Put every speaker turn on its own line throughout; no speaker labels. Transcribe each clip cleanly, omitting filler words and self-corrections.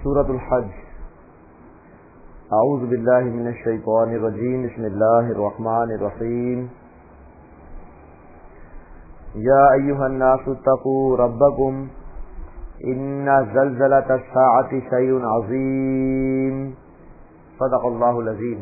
سورۃ الحج۔ اعوذ باللہ من الشیطان الرجیم، بسم اللہ الرحمن الرحیم۔ یا ایھا الناس اتقوا ربکم ان زلزلۃ الساعۃ شیء عظیم، صدق اللہ العظیم۔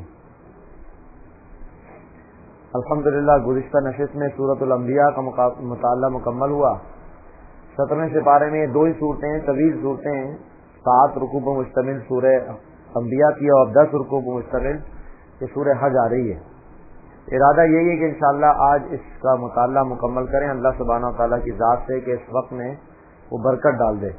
الحمدللہ گزشتہ نشست میں سورۃ الانبیاء کا مطالعہ مکمل ہوا۔ 17ویں سپارے میں دو ہی صورتیں ہیں، طویل صورتیں ہیں، 7 رکوع پر مشتمل سورہ انبیاء کی، اور 10 رکوع پر مشتمل یہ سورہ حج آ رہی ہے۔ ارادہ یہی ہے کہ انشاءاللہ آج اس کا مطالعہ مکمل کریں، اللہ سبحانہ و تعالیٰ کی ذات سے کہ اس وقت میں وہ برکت ڈال دے۔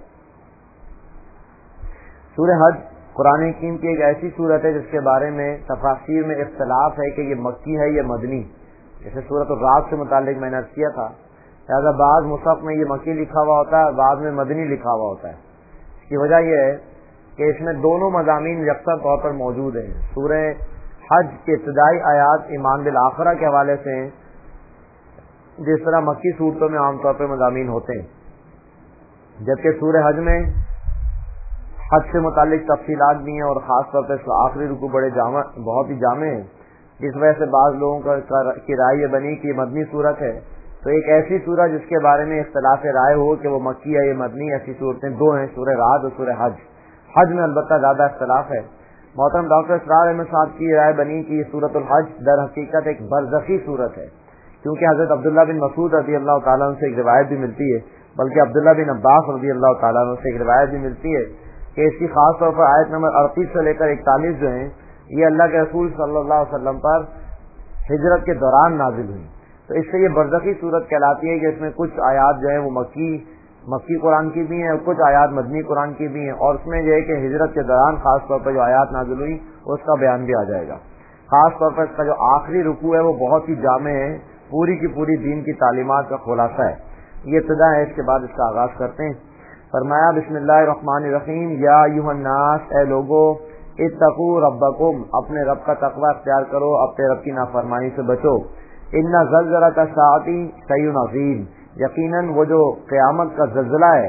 سورہ حج قرآن حکیم کی ایک ایسی صورت ہے جس کے بارے میں تفاسیر میں اختلاف ہے کہ یہ مکی ہے یا مدنی۔ جیسے سورۃ الرعد سے متعلق میں نے عرض کیا تھا، لہٰذا بعض مصحف میں یہ مکی لکھا ہوا ہوتا ہے، بعض میں مدنی لکھا ہوا ہوتا ہے۔ اس کی وجہ یہ ہے کہ اس میں دونوں مضامین یکساں طور پر موجود ہیں۔ سورہ حج کے ابتدائی آیات ایمان بالآخرہ کے حوالے سے ہیں، جس طرح مکی صورتوں میں عام طور پر مضامین ہوتے ہیں، جبکہ سورہ حج میں حج سے متعلق تفصیلات بھی ہیں، اور خاص طور پر آخری رکوع بہت ہی جامع ہے، جس وجہ سے بعض لوگوں کی رائے یہ بنی کہ مدنی صورت ہے۔ تو ایک ایسی سورہ جس کے بارے میں اختلاف رائے ہو کہ وہ مکی ہے یا مدنی، ایسی صورتیں دو ہیں، سورہ رعد اور سورہ حج۔ حج میں البتہ زیادہ اختلاف ہے۔ محترم ڈاکٹر اسرار احمد صاحب کی رائے بنی کہ یہ سورۃ الحج در حقیقت ایک برزخی صورت ہے، کیونکہ حضرت عبداللہ بن مسعود رضی اللہ تعالیٰ عنہ سے ایک روایت بھی ملتی ہے، بلکہ عبداللہ بن عباس رضی اللہ تعالیٰ عنہ سے ایک روایت بھی ملتی ہے کہ اس کی خاص طور پر آیت نمبر 38 سے لے کر 41 جو ہیں یہ اللہ کے رسول صلی اللہ علیہ وسلم پر ہجرت کے دوران نازل ہوئی۔ تو اس سے یہ برزخی صورت کہلاتی ہے کہ اس میں کچھ آیات جو ہیں وہ مکی قرآن کی بھی ہیں، اور کچھ آیات مدنی قرآن کی بھی ہیں، اور اس میں یہ ہے کہ ہجرت کے دوران خاص طور پر جو آیات نازل ہوئی اس کا بیان بھی آ جائے گا۔ خاص طور پر اس کا جو آخری رکوع ہے وہ بہت ہی جامع ہے، پوری کی پوری دین کی تعلیمات کا خلاصہ ہے۔ یہ ابتدا ہے، اس کے بعد اس کا آغاز کرتے ہیں۔ فرمایا بسم اللہ الرحمن الرحیم، یا ایھا الناس، اے لوگو، اتقوا ربکم، اپنے رب کا تقوی اختیار کرو، اپنے رب کی نافرمانی سے بچو۔ ان زلزلۃ الساعۃ شیء عظیم، یقیناً وہ جو قیامت کا زلزلہ ہے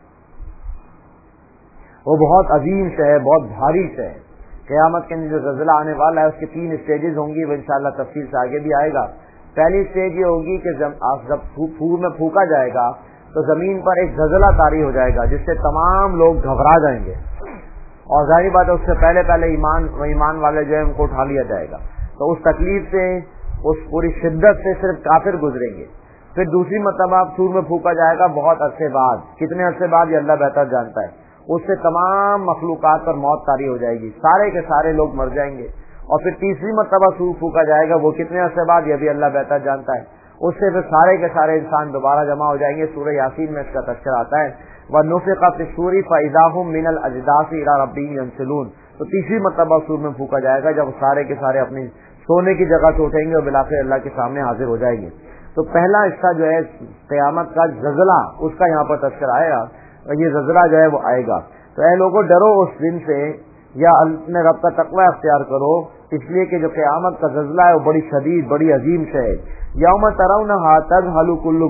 وہ بہت عظیم سے ہے، بہت بھاری سے ہے۔ قیامت کے اندر جو زلزلہ آنے والا ہے اس کے 3 اسٹیجز ہوں گی، وہ انشاءاللہ تفصیل سے آگے بھی آئے گا۔ پہلی اسٹیج یہ ہوگی کہ جب پھور میں پھونکا جائے گا تو زمین پر ایک زلزلہ طاری ہو جائے گا جس سے تمام لوگ گھبرا جائیں گے، اور ظاہری بات ہے اس سے پہلے ایمان والے جو ہے ان کو اٹھا لیا جائے گا۔ تو اس تکلیف سے، اس پوری شدت سے صرف کافر گزریں گے۔ پھر دوسری مرتبہ سور میں پھونکا جائے گا بہت عرصے بعد، کتنے عرصے بعد یہ اللہ بہتر جانتا ہے، اس سے تمام مخلوقات پر موت طاری ہو جائے گی، سارے کے سارے لوگ مر جائیں گے۔ اور پھر تیسری مرتبہ سور پھونکا جائے گا، وہ کتنے عرصے بعد یہ بھی اللہ بہتر جانتا ہے، اس سے پھر سارے کے سارے انسان دوبارہ جمع ہو جائیں گے۔ سورہ یاسین میں اس کا تذکرہ آتا ہے، وَنُفِخَ فِي الصُّورِ فَإِذَا هُم مِّنَ الْأَجْدَاثِ إِلَىٰ رَبِّهِمْ يَنسِلُونَ۔ تو تیسری مرتبہ سور میں پھونکا جائے گا جب سارے کے سارے اپنی سونے کی جگہ سے اٹھیں گے اور بالآخر اللہ کے سامنے حاضر ہو جائیں گے۔ تو پہلا حصہ جو ہے قیامت کا زلزلہ، اس کا یہاں پر تذکرہ آئے گا، اور یہ زلزلہ جو ہے وہ آئے گا۔ تو اے لوگوں، ڈرو اس دن سے، یا اپنے رب کا تقوی اختیار کرو، اس لیے کہ جو قیامت کا زلزلہ ہے وہ بڑی شدید، بڑی عظیم سے ہے۔ یوم ترونھا تذہل کل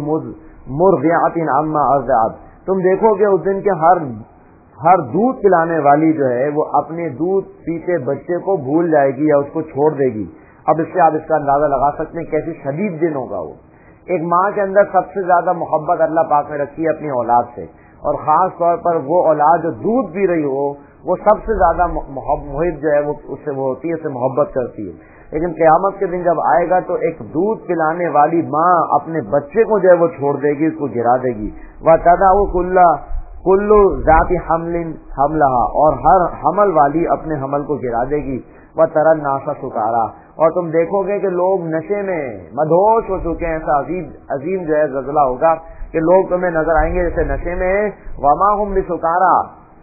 مرضعۃ عما ارضعت، تم دیکھو گے اس دن کے ہر دودھ پلانے والی جو ہے وہ اپنے دودھ پیتے بچے کو بھول جائے گی یا اس کو چھوڑ دے گی۔ اب اس سے آپ اس کا اندازہ لگا سکتے ہیں کیسی شدید دن ہوگا وہ۔ ایک ماں کے اندر سب سے زیادہ محبت اللہ پاک نے رکھی ہے اپنی اولاد سے، اور خاص طور پر وہ اولاد جو دودھ پی رہی ہو وہ سب سے زیادہ محب جو ہے وہ اس سے وہ ہوتی ہے، اس سے محبت کرتی ہے۔ لیکن قیامت کے دن جب آئے گا تو ایک دودھ پلانے والی ماں اپنے بچے کو جو ہے وہ چھوڑ دے گی، اس کو گرا دے گی۔ وَتَضَعُ کُلُّ ذَاتِ حَمْلٍ حَمْلَهَا، اور ہر حمل والی اپنے حمل کو گرا دے گی۔ وَتَرَى النَّاسَ سُکَارَىٰ، اور تم دیکھو گے کہ لوگ نشے میں مدہوش ہو چکے ہیں۔ ایسا عظیم جو ہے زلزلہ ہوگا کہ لوگ تمہیں نظر آئیں گے جیسے نشے میں ہیں۔ وَمَا هُمْ بِسُکَارَىٰ،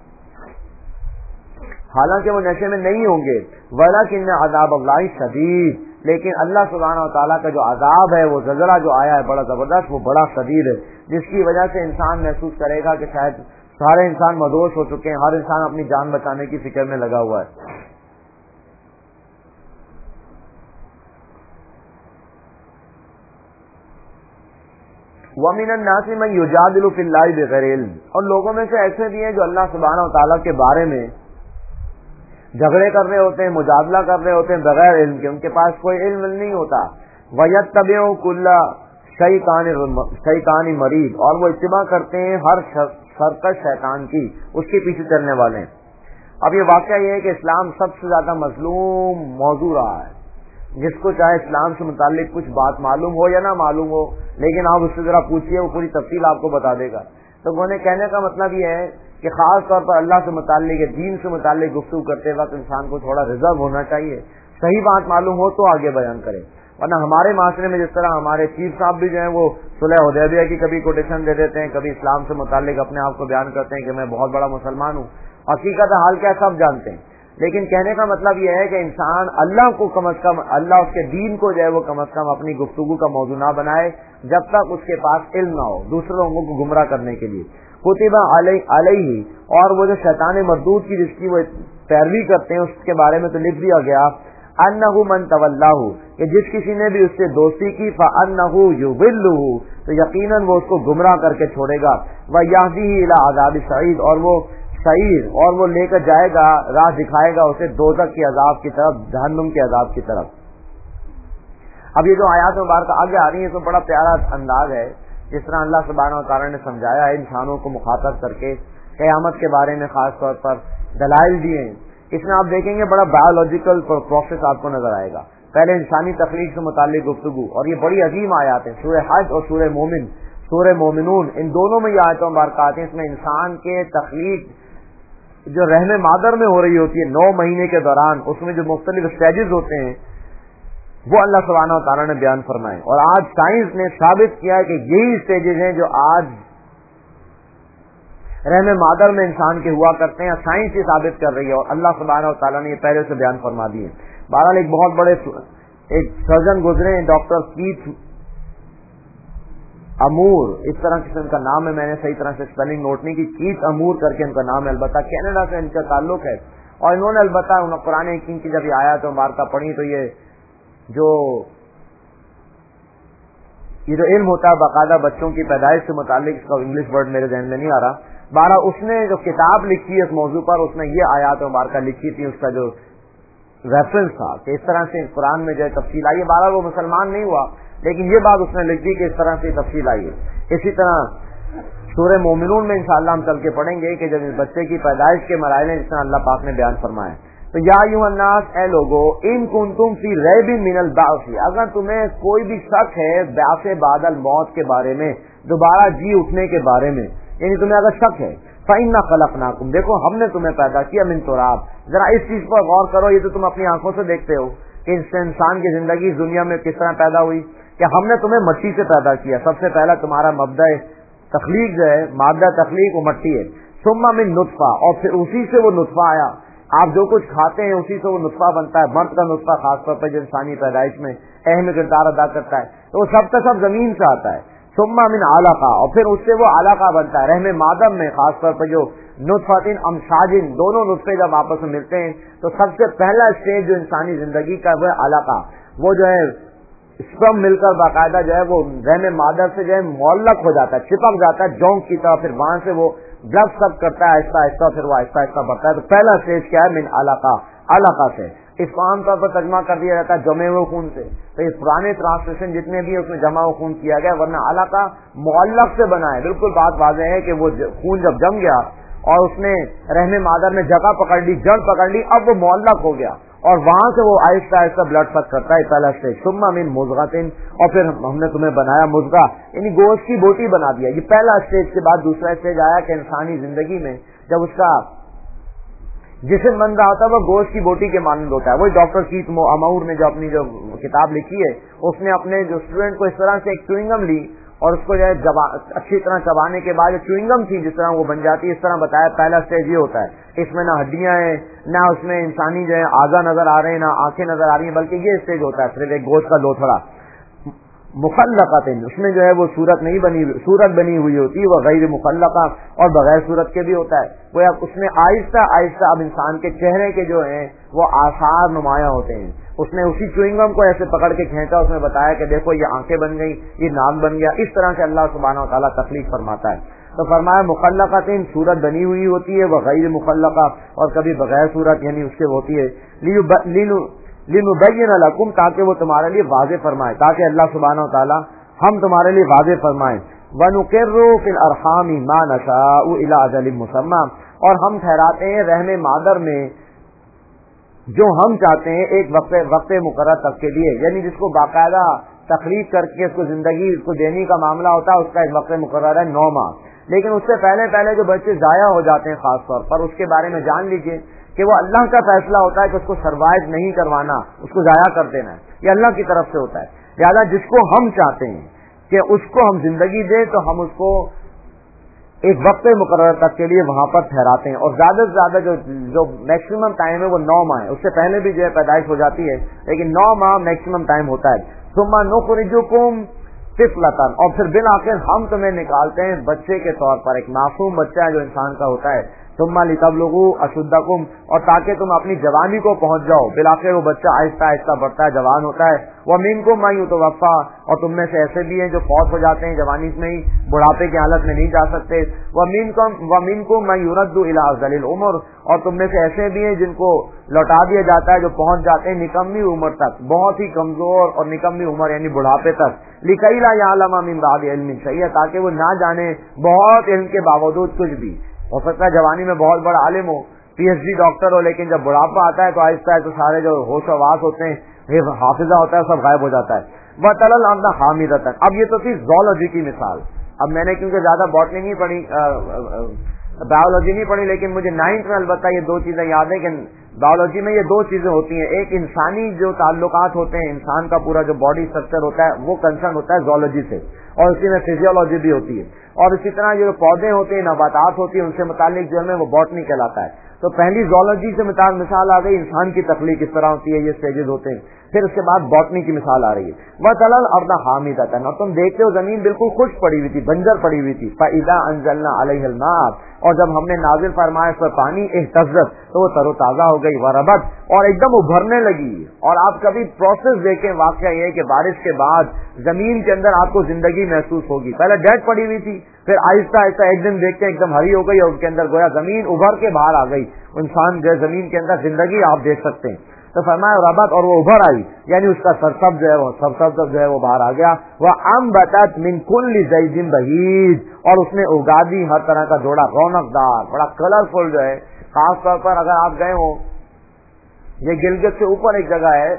حالانکہ وہ نشے میں نہیں ہوں گے۔ وَلَٰكِنَّ عَذَابَ اللَّهِ شَدِيدٌ، لیکن اللہ سبحانہ و تعالیٰ کا جو عذاب ہے، وہ زلزلہ جو آیا ہے بڑا زبردست، وہ بڑا شدید ہے، جس کی وجہ سے انسان محسوس کرے گا کہ شاید سارے انسان مدہوش ہو چکے ہیں، ہر انسان اپنی جان بچانے کی فکر میں لگا ہوا ہے۔ وَمِنَ النَّاسِ مَن يُجَادِلُ فِي اللَّهِ بِغَيْرِ عِلْمٍ، اور لوگوں میں سے ایسے بھی ہیں جو اللہ سبحانہ و تعالیٰ کے بارے میں جھگڑے کر رہے ہوتے ہیں، مجادلہ کر رہے ہوتے ہیں بغیر علم کے، ان کے پاس کوئی علم نہیں ہوتا. وَيَتَّبِعُ كُلَّ شَيْطَانٍ مَرِيدٍ، اور وہ اتباع کرتے ہیں ہر سرکش شیطان کی، اس کے پیچھے چلنے والے ہیں. اب یہ واقعہ یہ ہے کہ اسلام سب سے زیادہ مظلوم موضوع رہا ہے. جس کو چاہے اسلام سے متعلق کچھ بات معلوم ہو یا نہ معلوم ہو، لیکن آپ اس سے ذرا پوچھیے، وہ پوری تفصیل آپ کو بتا دے گا. تو انہیں کہنے کا مطلب یہ ہے کہ خاص طور پر اللہ سے متعلق دین سے متعلق گفتگو کرتے وقت انسان کو تھوڑا ریزرو ہونا چاہیے. صحیح بات معلوم ہو تو آگے بیان کرے، ورنہ ہمارے معاشرے میں جس طرح ہمارے چیف صاحب بھی جو ہیں وہ صلح حدیبیہ کی کبھی کوٹیشن دے دیتے ہیں، کبھی اسلام سے متعلق اپنے آپ کو بیان کرتے ہیں کہ میں بہت بڑا مسلمان ہوں. حقیقت حال کیا سب جانتے ہیں، لیکن کہنے کا مطلب یہ ہے کہ انسان اللہ کو کم از کم، اللہ اس کے دین کو جو ہے وہ کم از کم اپنی گفتگو کا موضوع نہ بنائے جب تک اس کے پاس علم نہ ہو دوسرے لوگوں کو گمراہ کرنے کے لیے. کتبہ علیہ، اور وہ جو شیطان مردود کی جس کی وہ پیروی کرتے ہیں اس کے بارے میں تو لکھ دیا گیا انہ من تولاہ، کہ جس کسی نے بھی اس سے دوستی کی فانہ یضلہ، تو یقیناً وہ اس کو گمراہ کر کے چھوڑے گا. ویہدیہ الی عذاب سعید، اور وہ سعیر، اور وہ لے کر جائے گا، راہ دکھائے گا اسے دوزخ کے عذاب کی طرف، جہنم کے عذاب کی طرف. اب یہ جو آیات مبارکہ آگے آ رہی ہیں تو بڑا پیارا انداز ہے جس طرح اللہ سبحانہ و تعالیٰ نے سمجھایا ہے انسانوں کو مخاطب کر کے، قیامت کے بارے میں خاص طور پر دلائل دیے ہیں. اس میں آپ دیکھیں گے بڑا بایولوجیکل پروسیس آپ کو نظر آئے گا. پہلے انسانی تخلیق سے متعلق گفتگو، اور یہ بڑی عظیم آیات ہیں. سورہ حج اور سورہ مومن، سورہ مومنون، ان دونوں میں یہ آیتوں مبارکہ آتی ہیں. اس میں انسان کے تخلیق جو رحم مادر میں ہو رہی ہوتی ہے 9 مہینے کے دوران، اس میں جو مختلف اسٹیجز ہوتے ہیں وہ اللہ سبحانہ و تعالیٰ نے بیان فرمائے. اور آج سائنس نے ثابت کیا کہ یہی اسٹیجز ہیں جو آج رحم مادر میں انسان کے ہوا کرتے ہیں. سائنس یہ ثابت کر رہی ہے اور اللہ سبحانہ و تعالیٰ نے یہ پہلے سے بیان فرما دیے. بہرحال ایک بہت بڑے ایک سرجن گزرے ہیں، ڈاکٹر کیتھ امور، اس طرح قسم کا نام ہے، میں نے صحیح طرح سے اسپیلنگ نوٹ نہیں کی، کیتھ امور کر کے ان کا نام ہے. البتہ کینیڈا سے ان کا تعلق ہے، اور انہوں نے البتہ قرآن حکیم کی جب یہ آیات مبارکہ پڑھی تو یہ جو علم ہوتا ہے باقاعدہ بچوں کی پیدائش سے متعلق، اس کا انگلش ورڈ میرے ذہن میں نہیں آ رہا، بارہ اس نے جو کتاب لکھی ہے اس موضوع پر، اس نے یہ آیات مبارکہ لکھی تھی، اس کا جو ریفرنس تھا کہ اس طرح سے قرآن میں جو ہے تفصیل آئی ہے. بارہ وہ مسلمان نہیں ہوا لیکن یہ بات اس نے لکھ دی کہ اس طرح سے تفصیل آئی ہے. اسی طرح سورہ مومنون میں انشاءاللہ ہم چل کے پڑھیں گے کہ جب اس بچے کی پیدائش کے مراحل ہیں جس طرح اللہ پاک نے بیان فرمایا. تو یا ایھا الناس، اے لوگو، ان کنتم فی ریب من البعث، اگر تمہیں کوئی بھی شک ہے بعث بعد الموت کے بارے میں، دوبارہ جی اٹھنے کے بارے میں، یعنی تمہیں اگر شک ہے، فإنا خلقناکم، دیکھو ہم نے تمہیں پیدا کیا من تراب. ذرا اس چیز پر غور کرو، یہ تو تم اپنی آنکھوں سے دیکھتے ہو کہ اس سے انسان کی زندگی دنیا میں کس طرح پیدا ہوئی، کہ ہم نے تمہیں مٹی سے پیدا کیا. سب سے پہلا تمہارا مبدأ تخلیق جو ہے، مادہ تخلیق وہ مٹی ہے. ثم من نطفہ، اور پھر اسی سے وہ نطفہ آیا. آپ جو کچھ کھاتے ہیں اسی سے وہ نطفہ بنتا ہے. مرد کا نطفہ خاص طور پر جو انسانی پیدائش میں اہم کردار ادا کرتا ہے تو وہ سب کا سب زمین سے آتا ہے. ثم من علقہ، اور پھر اس سے وہ علقہ بنتا ہے. رحم مادم میں خاص طور پر جو نطفتن امشاجن، دونوں نطفے جب آپس میں ملتے ہیں تو سب سے پہلا اسٹیج جو انسانی زندگی کا وہ علقہ، وہ جو ہے اسپرم مل کر باقاعدہ جو ہے وہ رحم مادر سے جو ہے معلق ہو جاتا ہے، چپک جاتا ہے جونک کی طرح، پھر وہاں سے وہ بلڈ سب کرتا ہے آہستہ آہستہ، پھر وہ آہستہ آہستہ بڑھتا ہے. تو پہلا اسٹیج کیا ہے؟ من علقہ، علقہ سے. اس کو عام طور پر ترجمہ کر دیا جاتا ہے جمع ہوئے خون سے. تو یہ پرانے ٹرانسلیشن جتنے بھی اس میں جمع ہوئے خون کیا گیا، ورنہ علقہ معلق سے بنا ہے. بالکل بات واضح ہے کہ وہ خون جب جم گیا اور اس نے رحم مادر میں جگہ پکڑ لی، جڑ پکڑ لی، اب وہ معلق ہو گیا اور وہاں سے وہ آہستہ آہستہ بلڈ فک کرتا ہے. پہلا اسٹیج. ثم من مضغۃ، اور پھر ہم نے تمہیں بنایا مضغہ، یعنی گوشت کی بوٹی بنا دیا. یہ پہلا اسٹیج کے بعد دوسرا اسٹیج آیا کہ انسانی زندگی میں جب اس کا جسم بن رہا ہوتا ہے وہ گوشت کی بوٹی کے مانند ہوتا ہے. وہی ڈاکٹر کیتھ امور نے جو اپنی جو کتاب لکھی ہے اس نے اپنے جو اسٹوڈنٹ کو اس طرح سے ایک چوئنگم لی اور اس کو جو ہے اچھی طرح چبانے کے بعد جو چوئنگم تھی جس طرح وہ بن جاتی ہے، اس طرح بتایا. پہلا اسٹیج یہ ہوتا ہے، اس میں نہ ہڈیاں ہیں، نہ اس میں انسانی جو ہے اعضا نظر آ رہے ہیں، نہ آنکھیں نظر آ رہی ہیں، بلکہ یہ اسٹیج ہوتا ہے صرف ایک گوشت کا لوتھڑا. مخلقۃ، اس میں جو ہے وہ صورت بنی ہوئی ہوتی ہے، وہ غیر مخلقہ، اور بغیر صورت کے بھی ہوتا ہے. وہ اس میں آہستہ آہستہ اب انسان کے چہرے کے جو ہیں وہ آثار نمایاں ہوتے ہیں. اس نے اسی چوئنگم کو ایسے پکڑ کے کھینچا، اس میں بتایا کہ دیکھو یہ آنکھیں بن گئی، یہ ناک بن گیا. اس طرح سے اللہ سبحانہ و تعالیٰ تخلیق فرماتا ہے. تو فرمایا مخلقۃ، صورت بنی ہوئی ہوتی ہے، وہ غیر مخلقہ، اور کبھی بغیر صورت یعنی اس کے ہوتی ہے. لِنُبَيِّنَ لَكُمْ، تاکہ وہ تمہارے لیے واضح فرمائے، تاکہ اللہ سبحانہ و تعالیٰ ہم تمہارے لیے واضح فرمائیں. وَنُقِرُّ فِي الْأَرْحَامِ مَا نَشَاءُ إِلَىٰ أَجَلٍ مُّسَمًّى، اور ہم ٹھہراتے ہیں رحم مادر میں جو ہم چاہتے ہیں ایک وقت مقرر تک کے لیے، یعنی جس کو باقاعدہ تخلیق کر کے اس کو زندگی اس کو دینے کا معاملہ ہوتا ہے، اس کا ایک وقت مقرر ہے 9 ماہ. لیکن اس سے پہلے جو بچے ضائع ہو جاتے ہیں خاص طور پر، اس کے بارے میں جان لیجئے کہ وہ اللہ کا فیصلہ ہوتا ہے کہ اس کو سروائیو نہیں کروانا، اس کو ضائع کر دینا ہے، یہ اللہ کی طرف سے ہوتا ہے. لہٰذا جس کو ہم چاہتے ہیں کہ اس کو ہم زندگی دیں تو ہم اس کو ایک وقت مقرر تک کے لیے وہاں پر ٹھہراتے ہیں، اور زیادہ سے زیادہ جو میکسیمم ٹائم ہے وہ 9 ماہ ہے. اس سے پہلے بھی جو ہے پیدائش ہو جاتی ہے، لیکن 9 ماہ میکسیمم ٹائم ہوتا ہے. ثم نخرجکم طفلۃ، اور پھر بالآخر ہم تمہیں نکالتے ہیں بچے کے طور پر، ایک معصوم بچہ ہے جو انسان کا ہوتا ہے. ثم لتبلغوا اشدکم، اور تاکہ تم اپنی جوانی کو پہنچ جاؤ. بالآخر وہ بچہ آہستہ آہستہ بڑھتا ہے، جوان ہوتا ہے. ومنکم من یتوفی، اور تم میں سے ایسے بھی ہیں جو فوت ہو جاتے ہیں جوانی میں ہی، بڑھاپے کی حالت میں نہیں جا سکتے. ومنکم من یرد الی ارذل العمر، اور تم میں سے ایسے بھی ہیں جن کو لوٹا دیا جاتا ہے، جو پہنچ جاتے ہیں نکمی عمر تک، بہت ہی کمزور اور نکمی عمر یعنی بڑھاپے تک. لکی لا یعلم من بعد علم شیئا، تاکہ وہ نہ جانے بہت علم کے باوجود کچھ بھی. ہو سکتا ہے جوانی میں بہت بڑا عالم ہو، پی ایچ ڈی ڈاکٹر ہو، لیکن جب بڑھاپا آتا ہے تو آہستہ آہستہ سارے جو ہوش و واس ہوتے ہیں، حافظہ ہوتا ہے، سب غائب ہو جاتا ہے. وَتَرَى الْأَرْضَ حَامِدَةً، اب یہ تو تھی زولوجی کی مثال. اب میں نے کیونکہ زیادہ باٹنی نہیں پڑھی، بایولوجی نہیں پڑھی، لیکن مجھے 9th میں البتہ یہ 2 چیزیں یاد ہیں کہ بایولوجی میں یہ 2 چیزیں ہوتی ہیں. ایک انسانی جو تعلقات ہوتے ہیں، انسان کا پورا جو باڈی اسٹرکچر ہوتا ہے وہ کنسرن ہوتا ہے زولوجی سے، اور اسی میں فزیولوجی بھی ہوتی ہے. اور اسی طرح جو پودے ہوتے ہیں، نباتات ہوتی ہیں، ان سے متعلق جو ہے وہ باٹنی کہلاتا ہے. تو پہلی زولوجی سے مثال آ گئی، انسان کی تخلیق اس طرح ہوتی ہے، یہ سٹیجز ہوتے ہیں. پھر اس کے بعد باٹنی کی مثال آ رہی ہے. وَتَرَى الْأَرْضَ حَامِدَةً، اور تم دیکھتے ہو زمین بالکل خشک پڑی ہوئی تھی، بنجر پڑی ہوئی تھی. فَإِذَا أَنزَلْنَا عَلَيْهَا الْمَاءَ، اور جب ہم نے نازل فرمایا اس پر پانی، اہتزت، تو وہ تر و تازہ ہو گئی. وربت، اور ایک دم ابھرنے لگی. اور آپ کبھی پروسیس دیکھیں، واقعہ یہ ہے کہ بارش کے بعد زمین کے اندر آپ کو زندگی محسوس ہوگی. پہلے ڈیڈ پڑی ہوئی تھی، پھر آہستہ آہستہ ایک دن دیکھتے ہیں ایک دم ہری ہو گئی، اور اس کے اندر گویا زمین ابھر کے باہر آ گئی. انسان جو زمین کے اندر زندگی آپ دیکھ سکتے ہیں. تو فرمایا ربت، اور وہ ابھر آئی، یعنی اس کا سرسبز جو ہے وہ سرسبز جو ہے وہ باہر آ گیا. وَأَنبَتَتْ مِنْ كُلِّ زَيْجٍ بَهِيجٍ، اور اس نے اگا دی ہر طرح کا جوڑا رونق دار، بڑا کلرفل جو ہے. خاص طور پر اگر آپ گئے ہو، یہ گلگت سے اوپر ایک جگہ ہے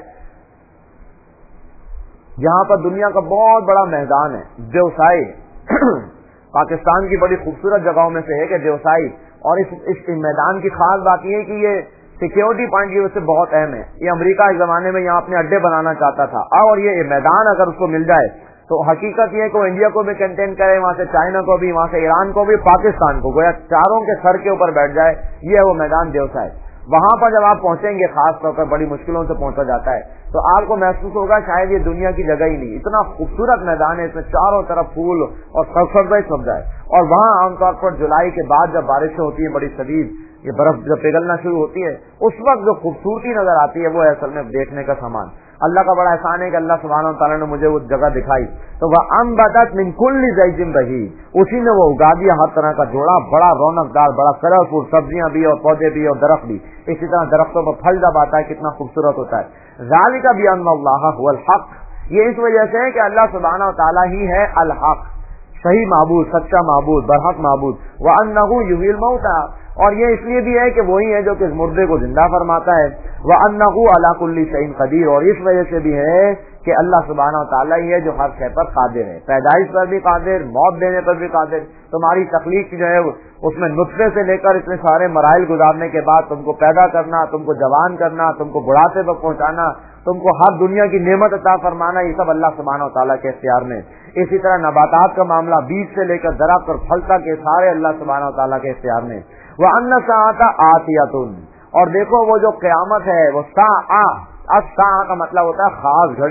جہاں پر دنیا کا بہت بڑا میدان ہے، دیوسائی. پاکستان کی بڑی خوبصورت جگہوں میں سے ہے کہ دیوسائی. اور اس میدان کی خاص بات یہ ہے کہ یہ سیکیورٹی پوائنٹ کی وجہ سے بہت اہم ہے. یہ امریکہ ایک زمانے میں یہاں اپنے اڈے بنانا چاہتا تھا، اور یہ میدان اگر اس کو مل جائے تو حقیقت یہ ہے کہ وہ انڈیا کو بھی کنٹین کرے، وہاں سے چائنا کو بھی، وہاں سے ایران کو بھی، پاکستان کو، گویا چاروں کے سر کے اوپر بیٹھ جائے. یہ ہے وہ میدان دیوسائی. وہاں پر جب آپ پہنچیں گے، خاص طور پر بڑی مشکلوں سے پہنچا جاتا ہے، تو آپ کو محسوس ہوگا شاید یہ دنیا کی جگہ ہی نہیں. اتنا خوبصورت میدان ہے، اس میں چاروں طرف پھول اور سبزہ سبزہ ہے. اور وہاں عام طور پر جولائی کے بعد جب بارشیں ہوتی ہیں بڑی شدید، یہ برف جب پگھلنا شروع ہوتی ہے، اس وقت جو خوبصورتی نظر آتی ہے وہ ہے اصل میں دیکھنے کا سامان. اللہ کا بڑا احسان ہے کہ اللہ سبحانہ وتعالیٰ نے مجھے وہ جگہ دکھائی. تو وہ انبتت من کل زیج بہیج، اسی نے وہ اگا دیا ہر طرح کا جوڑا، بڑا رونق دار، بڑا کلرفل، سبزیاں بھی اور پودے بھی اور درخت بھی. اسی طرح درختوں پر پھل جب آتا ہے کتنا خوبصورت ہوتا ہے. ذالک بان اللہ هو الحق، یہ اس وجہ سے ہے کہ اللہ سبحانہ وتعالیٰ ہی ہے الحق، صحیح معبود، سچا معبود، برحق معبود. وانہ یحیی الموتى، اور یہ اس لیے بھی ہے کہ وہی ہے جو کہ مردے کو زندہ فرماتا ہے. وَأَنَّهُ عَلَى كُلِّ شَيْءٍ قَدِيرٌ، اور اس وجہ سے بھی ہے کہ اللہ سبحانہ وتعالیٰ ہی ہے جو ہر شے پر قادر ہے، پیدائش پر بھی قادر، موت دینے پر بھی قادر. تمہاری تخلیق جو ہے اس میں نطفے سے لے کر اتنے سارے مراحل گزارنے کے بعد تم کو پیدا کرنا، تم کو جوان کرنا، تم کو بڑھاپے پر پہنچانا، تم کو ہر دنیا کی نعمت عطا فرمانا، یہ سب اللہ سبحانہ وتعالیٰ کے اختیار میں. اسی طرح نباتات کا معاملہ، بیج سے لے کر درخت اور پھل تک، یہ سارے اللہ سبحانہ وتعالیٰ کے اختیار میں. وَأَنَّ السَّاعَةَ آتِيَةٌ، اور دیکھو وہ جو قیامت ہے وہ الساعہ کا مطلب ہوتا ہے خاص گھڑی.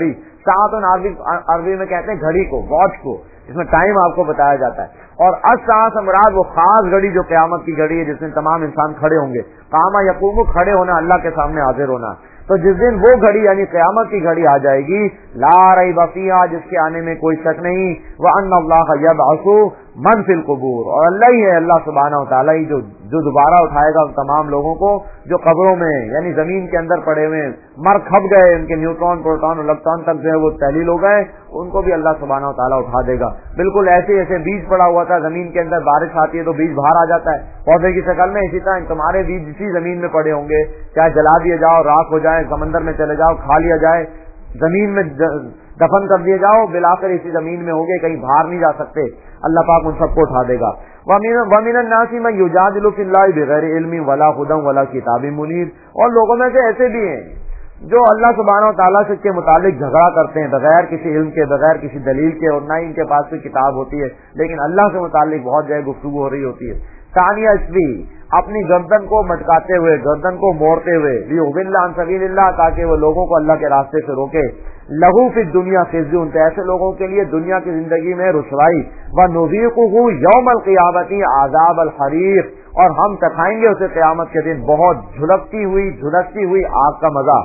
सात अरबी में कहते हैं घड़ी को, वॉच को, इसमें टाइम आपको बताया जाता है। और अस्साअ से मुराद वो खास घड़ी जो क़यामत की घड़ी है जिसमें तमाम इंसान खड़े होंगे। कामा यकूमु, खड़े होना, अल्लाह के सामने हाजिर होना। तो जिस दिन वो घड़ी यानी क़यामत की घड़ी आ जाएगी, ला रैब फीहा, जिसके आने में कोई शक नहीं, व अन्न अल्लाह यबअसु मन फिल कुबूर, और अल्लाह ही है, अल्लाह सुब्हानहू व तआला ही जो दोबारा उठाएगा उन तमाम लोगों को जो कब्रों में यानी जमीन के अंदर पड़े हुए मर खप गए, उनके न्यूट्रॉन प्रोटॉन इलेक्ट्रॉन तक जो है वो तहलील हो गए, उनको भी अल्लाह सुब्हानहू व तआला उठा देगा। बिल्कुल ऐसे ऐसे बीज पड़ा हुआ था जमीन के अंदर, बारिश आती है तो बीज बाहर आ जाता है पौधे की शक्ल में, इसी तरह तुम्हारे बीज इसी जमीन में पड़े होंगे, चाहे जला दिए जाओ, राख हो जाए, समंदर में चले जाओ, खा लिया जाए, जमीन में दफन कर दिए जाओ, बिलाकर इसी जमीन में होंगे, कहीं बाहर नहीं जा सकते। अल्लाह पाक उन सबको उठा देगा। वमिनन नासी मन युजादिलु फिल्लाहि बिगैरि इल्मिन वला हुदन वला किताबिन मुनीर, और लोगों में से ऐसे भी हैं जो अल्लाह सुब्हानहू व तआला से के मुतालिक झगड़ा करते हैं बगैर किसी इल्म के, बगैर किसी दलील के, और न ही इनके पास कोई किताब होती है, लेकिन अल्लाह से मुतालिक बहुत जगह गुफ्तगू हो रही होती है। तानिया इसवी, अपनी गर्दन को मटकाते हुए, गर्दन को मोड़ते हुए, लियुदिल्ला अन सबीलिल्लाह, ताकि वो लोगों को अल्लाह के रास्ते से रोके। लहू फी दुनिया खिज़्युन, तो ऐसे लोगों के लिए दुनिया की जिंदगी में रुसवाई, व नुज़ीक़ुहु यौमल क़ियामती आज़ाब अल हरीक़, और हम चखाएंगे उसे क़यामत के दिन बहुत झुलसती हुई आग का मजा।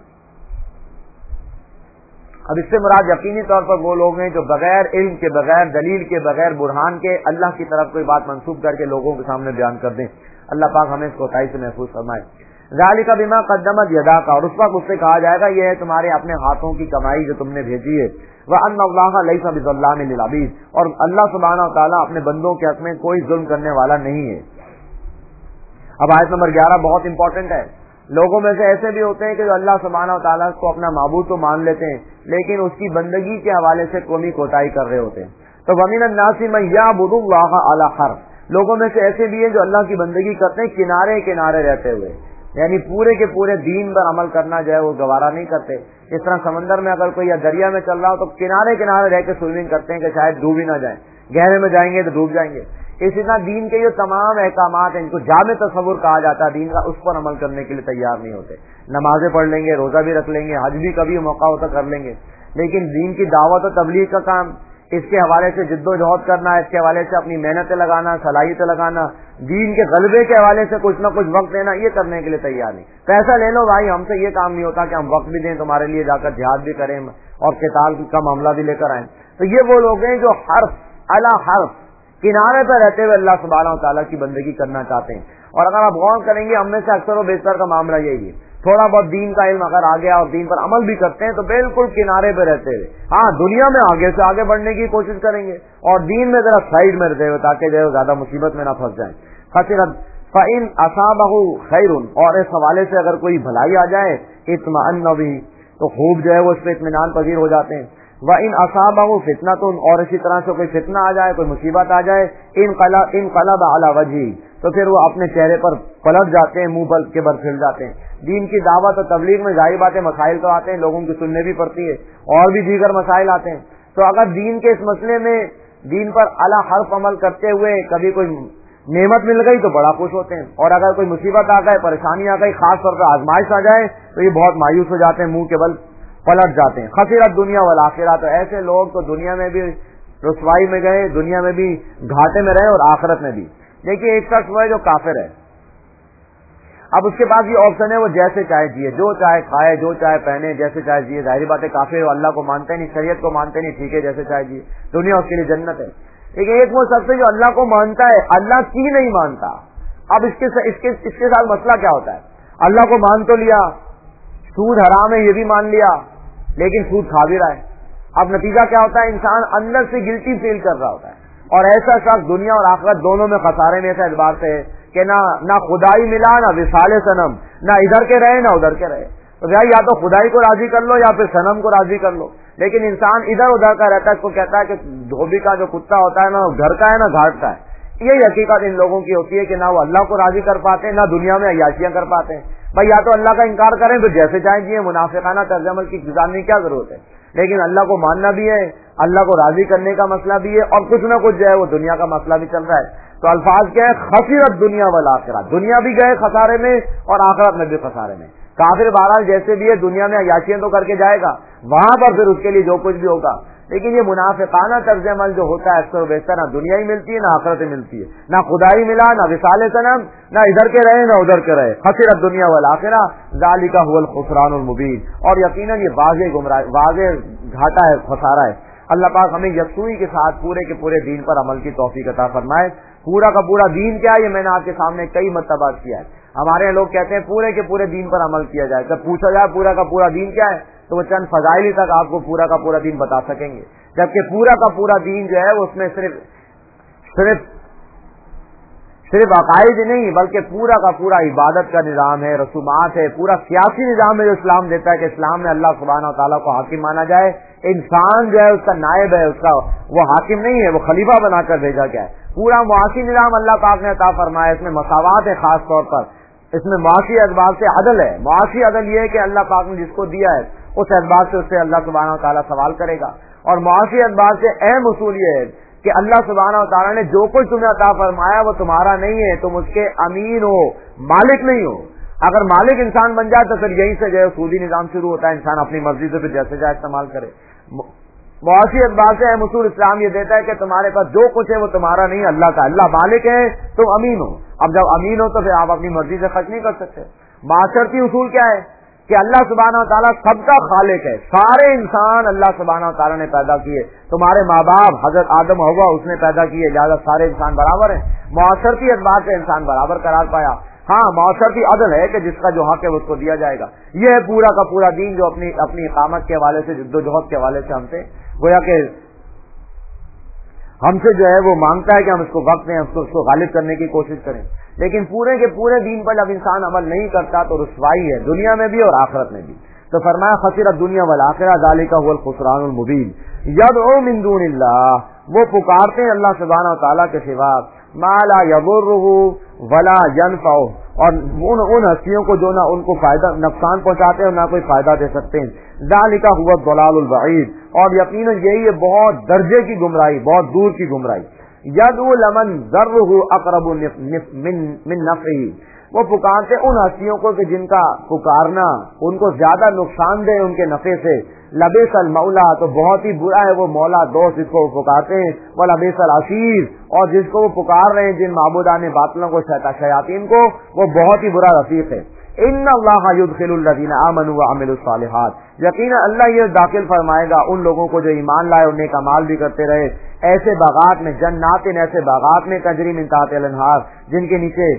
अब इससे मुराद यकीनी तौर पर वो लोग हैं जो बगैर इल्म के, बगैर दलील के, बगैर बुरहान के अल्लाह की तरफ कोई बात मंसूब करके लोगों के सामने बयान कर दें। अल्लाह पाक हमें इस कोताही से महफूज फरमाए। ज़ालिका बिमा क़द्दमत यदाका, और उस वक्त उससे कहा जाएगा ये है तुम्हारे अपने हाथों की कमाई जो तुमने भेजी है। व अन्न अल्लाह लैसा बिज़ल्लामिल लिल अबीद, और अल्लाह सुब्हानहू व तआला अपने बंदों के हक में कोई जुल्म करने वाला नहीं है। अब आयत नंबर 11 बहुत इंपॉर्टेंट है। लोगों में से ऐसे भी होते हैं कि जो अल्लाह सुब्हानहू व तआला को अपना माबूद तो मान लेते हैं, लेकिन उसकी बंदगी के हवाले से कमी कोताही कर रहे होते हैं। तो वमिनन नासी मन यअबुदुल्लाह अला हर्फ, लोगों में से ऐसे भी हैं जो अल्लाह की बंदगी करते हैं किनारे किनारे रहते हुए, यानी पूरे के पूरे दीन पर अमल करना जो है वो गवारा नहीं करते। इस तरह समंदर में अगर कोई या दरिया में चल रहा हो तो किनारे किनारे रह के स्विमिंग करते हैं कि शायद डूब ही ना जाए, गहरे में जाएंगे तो डूब जाएंगे। इसी तरह दीन के जो तमाम अहकामात हैं, इनको जामे तसव्वुर कहा जाता है दीन का, उस पर अमल करने के लिए तैयार नहीं होते। नमाजें पढ़ लेंगे, रोजा भी रख लेंगे, हज भी कभी मौका होता कर लेंगे, लेकिन दीन की दावत और तबलीग का काम, इसके हवाले से जिद्दोजहद करना, इसके हवाले से अपनी मेहनतें लगाना, सलाहियतें लगाना, दीन के गलबे के हवाले से कुछ न कुछ वक्त देना, ये करने के लिए तैयार नहीं। पैसा ले लो भाई, हमसे ये काम नहीं होता कि हम वक्त भी दें तुम्हारे लिए, जाकर जिहाद भी करें और क़िताल का मामला भी लेकर आए। तो ये वो लोग हैं जो हर्फ अला हर्फ किनारे पर रहते हुए अल्लाह सुब्हानहू व तआला की बंदगी करना चाहते हैं। और अगर आप गौर करेंगे, हम में से अक्सर व बेशतर का मामला यही है, थोड़ा बहुत दीन का इल्म अगर आ गया और दीन पर अमल भी करते हैं तो बिल्कुल किनारे पे रहते हुए, हाँ दुनिया में आगे से आगे बढ़ने की कोशिश करेंगे और दीन में जरा साइड में रहते हुए, ताकि जो ज्यादा मुसीबत में ना फंस जाए। खसिरत फ़इन असाबहु खैरुन, और इस हवाले से अगर कोई भलाई आ जाए, इत्मअन्न बिही, तो खूब जो है वो इस पे इत्मीनान पजीर हो जाते हैं। व इन असाबहु फितनतुन, और इसी तरह से कोई फितना आ जाए, कोई मुसीबत आ जाए, इनक़लब अला वजही, तो फिर वो अपने चेहरे पर पलट जाते हैं, मुंह के बल फिर जाते हैं। दीन की दावत और तबलीग में जाहिर बातें मसाइल तो आते हैं, लोगों की सुनने भी पड़ती है, और भी दीगर मसाइल आते हैं। तो अगर दीन के इस मसले में दीन पर अला हर्फ अमल करते हुए कभी कोई नेमत मिल गई तो बड़ा खुश होते हैं, और अगर कोई मुसीबत आ गई, परेशानी आ गई, खास तौर पर आजमाइश आ जाए तो ये बहुत मायूस हो जाते हैं, मुंह के बल पलट जाते हैं। खसीरत दुनिया वल आखिरा, तो ऐसे लोग तो दुनिया में भी रुसवाई में गए, दुनिया में भी घाटे में रहे और आखिरत में भी। देखिए एक शख्स वो है जो काफिर है, अब उसके पास ये ऑप्शन है, वो जैसे चाहे जिए, जो चाहे खाए, जो चाहे पहने, जैसे चाहे जिए। जाहिर बात है काफिर अल्लाह को मानते नहीं, शरीयत को मानते नहीं, ठीक है जैसे चाहे जिए, दुनिया उसके लिए जन्नत है। लेकिन एक वो शख्स है जो अल्लाह को मानता है, अल्लाह की नहीं मानता। अब इसके साथ मसला क्या होता है, अल्लाह को मान तो लिया, सूद हराम है ये भी मान लिया, लेकिन सूद खा भी रहा है। अब नतीजा क्या होता है, इंसान अंदर से गिल्टी फील कर रहा होता है, और ऐसा शख्स दुनिया और आखिरत दोनों में खसारे में, ऐसा एतबार से है कि ना खुदाई मिला, ना विसाले सनम, ना इधर के रहे ना उधर के रहे। तो भाई या तो खुदाई को राजी कर लो या फिर सनम को राजी कर लो, लेकिन इंसान इधर उधर का रहता है। इसको कहता है कि धोबी का जो कुत्ता होता है ना घर का है ना घाट का है। यही हकीकत इन लोगों की होती है कि ना वो अल्लाह को राजी कर पाते हैं, ना दुनिया में अय्याशियां कर पाते हैं। भाई या तो अल्लाह का इनकार करें तो जैसे चाहे जिए, मुनाफिकाना तर्ज अमल की गुजारने की क्या जरूरत है, लेकिन अल्लाह को मानना भी है, अल्लाह को राजी करने का मसला भी है, और कुछ ना कुछ जो है वो दुनिया का मसला भी चल रहा है। تو الفاظ کیا ہے؟ خسرت دنیا والآخرہ، دنیا بھی گئے خسارے میں اور آخرت میں بھی خسارے میں۔ کافر بہرحال جیسے بھی ہے دنیا میں عیاشیاں تو کر کے جائے گا، وہاں پر پھر اس کے لیے جو کچھ بھی ہوگا، لیکن یہ منافقانہ طرز عمل جو ہوتا ہے اکثر و بیشتر نہ دنیا ہی ملتی ہے نہ آخرت ملتی ہے، نہ خدائی ملا نہ وصال صنم، نہ ادھر کے رہے نہ ادھر کے رہے، خسرت دنیا والآخرہ ذالک هو الخسران المبین، اور یقیناً یہ واضح گمراہ، واضح گھاٹا ہے، خسارہ ہے۔ اللہ پاک ہمیں یکسوئی کے ساتھ پورے کے پورے دین پر عمل کی توفیق عطا فرمائے۔ پورا کا پورا دین کیا ہے یہ میں نے آپ کے سامنے کئی مرتبہ کیا ہے۔ ہمارے یہاں لوگ کہتے ہیں پورے کے پورے دین پر عمل کیا جائے، جب پوچھا جائے پورا کا پورا دین کیا ہے تو وہ چند فضائل ہی تک آپ کو پورا کا پورا دین بتا سکیں گے، جبکہ پورا کا پورا دین جو ہے اس میں صرف عقائد نہیں بلکہ پورا کا پورا عبادت کا نظام ہے، رسومات ہے، پورا سیاسی نظام ہے جو اسلام دیتا ہے کہ اسلام میں اللہ سبحانہ و تعالیٰ کو حاکم مانا جائے، انسان جو ہے اس کا نائب ہے، اس کا وہ حاکم نہیں ہے، وہ خلیفہ بنا کر بھیجا گیا ہے۔ پورا معاشی نظام اللہ پاک نے عطا فرمایا، اس میں مساوات ہے، خاص طور پر اس میں معاشی اعتبار سے عدل ہے۔ معاشی عدل یہ ہے کہ اللہ پاک نے جس کو دیا ہے اس اعتبار سے اس سے اللہ سبحانہ و تعالیٰ سوال کرے گا، اور معاشی اعتبار سے اہم اصول یہ ہے کہ اللہ سبحانہ و تعالیٰ نے جو کچھ تمہیں عطا فرمایا وہ تمہارا نہیں ہے، تم اس کے امین ہو، مالک نہیں ہو۔ اگر مالک انسان بن جائے تو پھر یہیں سے جو ہے سودی نظام شروع ہوتا ہے، انسان اپنی مرضی سے پھر جیسے جائے استعمال کرے۔ معاشی اعتبار سے اہم اصول اسلام یہ دیتا ہے کہ تمہارے پاس جو کچھ ہے وہ تمہارا نہیں، اللہ کا، اللہ مالک ہے، تم امین ہو۔ اب جب امین ہو تو پھر آپ اپنی مرضی سے خرچ نہیں کر سکتے۔ معاشرتی اصول کیا ہے کہ اللہ سبحانہ و تعالیٰ سب کا خالق ہے، سارے انسان اللہ سبحانہ و تعالیٰ نے پیدا کیے، تمہارے ماں باپ حضرت آدم حوا اس نے پیدا کیے، لہٰذا سارے انسان برابر ہیں۔ معاشرتی اعتبار سے انسان برابر قرار پایا۔ ہاں معاشرتی عدل ہے کہ جس کا جو حق ہے اس کو دیا جائے گا۔ یہ ہے پورا کا پورا دین جو اپنی اقامت کے حوالے سے، جد و جہد کے حوالے سے ہم سے گویا کہ ہم سے جو ہے وہ مانگتا ہے کہ ہم اس کو وقت دیں، اس کو غالب کرنے کی کوشش کریں، لیکن پورے کے پورے دین پر جب انسان عمل نہیں کرتا تو رسوائی ہے، دنیا میں بھی اور آخرت میں بھی۔ تو فرمایا خسرت دنیا والآخرہ ذالک هو الخسران المبین۔ یدعو من دون اللہ، وہ پکارتے ہیں اللہ سبحانہ و تعالیٰ کے سوا، ما لا یضرہ ولا ینفعہ، اور ان ہستیوں کو جو نہ ان کو فائدہ نقصان پہنچاتے ہیں اور نہ کوئی فائدہ دے سکتے ہیں۔ ذالک هو الضلال البعید، اور یقیناً یہی ہے بہت درجے کی گمراہی، بہت دور کی گمراہی۔ یدعو لمن ضرہ اقرب من نفعہ، وہ پکارتے ان ہستیوں کو کہ جن کا پکارنا ان کو زیادہ نقصان دے ان کے نفع سے۔ لبیس المولا، تو بہت ہی برا ہے وہ مولا دوست جس کو وہ پکارتے ہیں، وہ لبیس العشیر، اور جس کو وہ پکار رہے ہیں جن معبودان باطلوں کو، شیاطین کو، وہ بہت ہی برا رفیق ہے۔ ان اللہ یدخل الذین آمنوا وعملوا الصالحات، یقینا اللہ یہ داخل فرمائے گا ان لوگوں کو جو ایمان لائے اور نیک اعمال بھی کرتے رہے، ایسے باغات میں، جنات، ایسے باغات میں تجری من تحتها الانہار، جن کے نیچے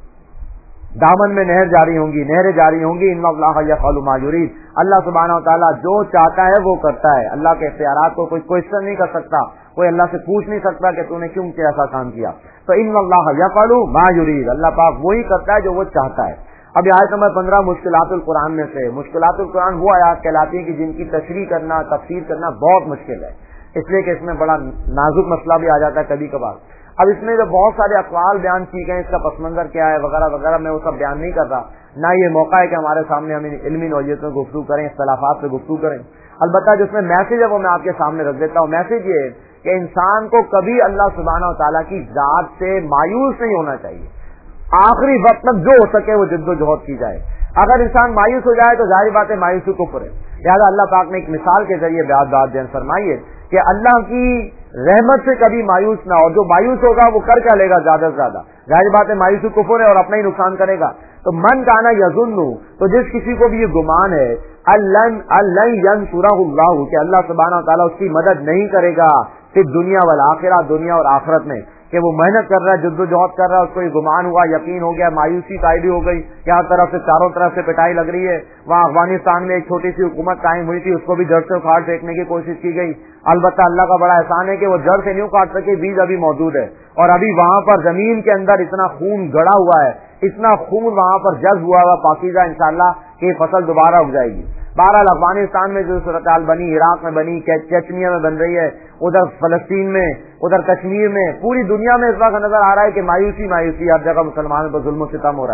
دامن میں نہر جاری ہوں گی، نہریں جاری ہوں گی۔ ان اللہ یفعل ما یرید، اللہ سبحانہ و تعالیٰ جو چاہتا ہے وہ کرتا ہے، اللہ کے اختیارات کو کوئی کوشچن نہیں کر سکتا، کوئی اللہ سے پوچھ نہیں سکتا کہ تو نے کیوں ایسا کام کیا۔ تو ان اللہ یفعل ما یرید، اللہ پاک وہی کرتا ہے جو وہ چاہتا ہے۔ اب آیت نمبر 15 مشکلات القرآن میں سے، مشکلات القرآن وہ آیات کہلاتی ہیں کہ جن کی تشریح کرنا، تفسیر کرنا بہت مشکل ہے، اس لیے کہ اس میں بڑا نازک مسئلہ بھی آ جاتا ہے کبھی کبھار۔ اب اس میں جو بہت سارے اقوال بیان کیے گئے، اس کا پس منظر کیا ہے وغیرہ وغیرہ، میں وہ سب بیان نہیں کر رہا، نہ یہ موقع ہے کہ ہمارے سامنے ہم علمی نوعیت میں گفتگو کریں، اختلافات پہ گفتگو کریں۔ البتہ جس میں میسج ہے وہ میں آپ کے سامنے رکھ دیتا ہوں۔ میسج یہ ہے کہ انسان کو کبھی اللہ سبحانہ و تعالیٰ کی ذات سے مایوس نہیں ہونا چاہیے، آخری وقت تک جو ہو سکے وہ جد و جہد کی جائے۔ اگر انسان مایوس ہو جائے تو ظاہر بات ہے مایوسی کفر ہے۔ لہٰذا اللہ پاک نے ایک مثال کے ذریعے بات بیان فرمائی ہے کہ اللہ کی رحمت سے کبھی مایوس نہ ہو، جو مایوس ہوگا وہ کر کیا لے گا زیادہ سے زیادہ، ظاہر بات ہے مایوسی کفر ہے اور اپنا ہی نقصان کرے گا۔ تو من کانا یظن، تو جس کسی کو بھی یہ گمان ہے اللہ ینصرہ اللہ، کہ اللہ سبحانہ و تعالیٰ اس کی مدد نہیں کرے گا صرف دنیا والآخرہ، دنیا اور آخرت میں، کہ وہ محنت کر رہا ہے، جد و جہد کر رہا ہے، اس کو یہ گمان ہوا، یقین ہو گیا، مایوسی قائدی ہو گئی کہ ہر طرف سے چاروں طرف سے پٹائی لگ رہی ہے۔ وہاں افغانستان میں ایک چھوٹی سی حکومت قائم ہوئی تھی، اس کو بھی جڑ سے اکھاڑ پھینکنے کی کوشش کی گئی۔ البتہ اللہ کا بڑا احسان ہے کہ وہ جڑ سے نہیں اکھاڑ سکے، بیج ابھی موجود ہے، اور ابھی وہاں پر زمین کے اندر اتنا خون گڑا ہوا ہے، اتنا خون وہاں پر جذب ہوا ہوا پاکیزہ انشاءاللہ کہ یہ فصل دوبارہ اگ جائے گی۔ بہرحال افغانستان میں جو صورتحال بنی، عراق میں بنی، چچنیا میں بن رہی ہے، ادھر فلسطین میں، ادھر کشمیر میں، پوری دنیا میں اس وقت نظر آ رہا ہے کہ مایوسی ہر جگہ مسلمانوں پر ظلم و ستم ہو رہا ہے۔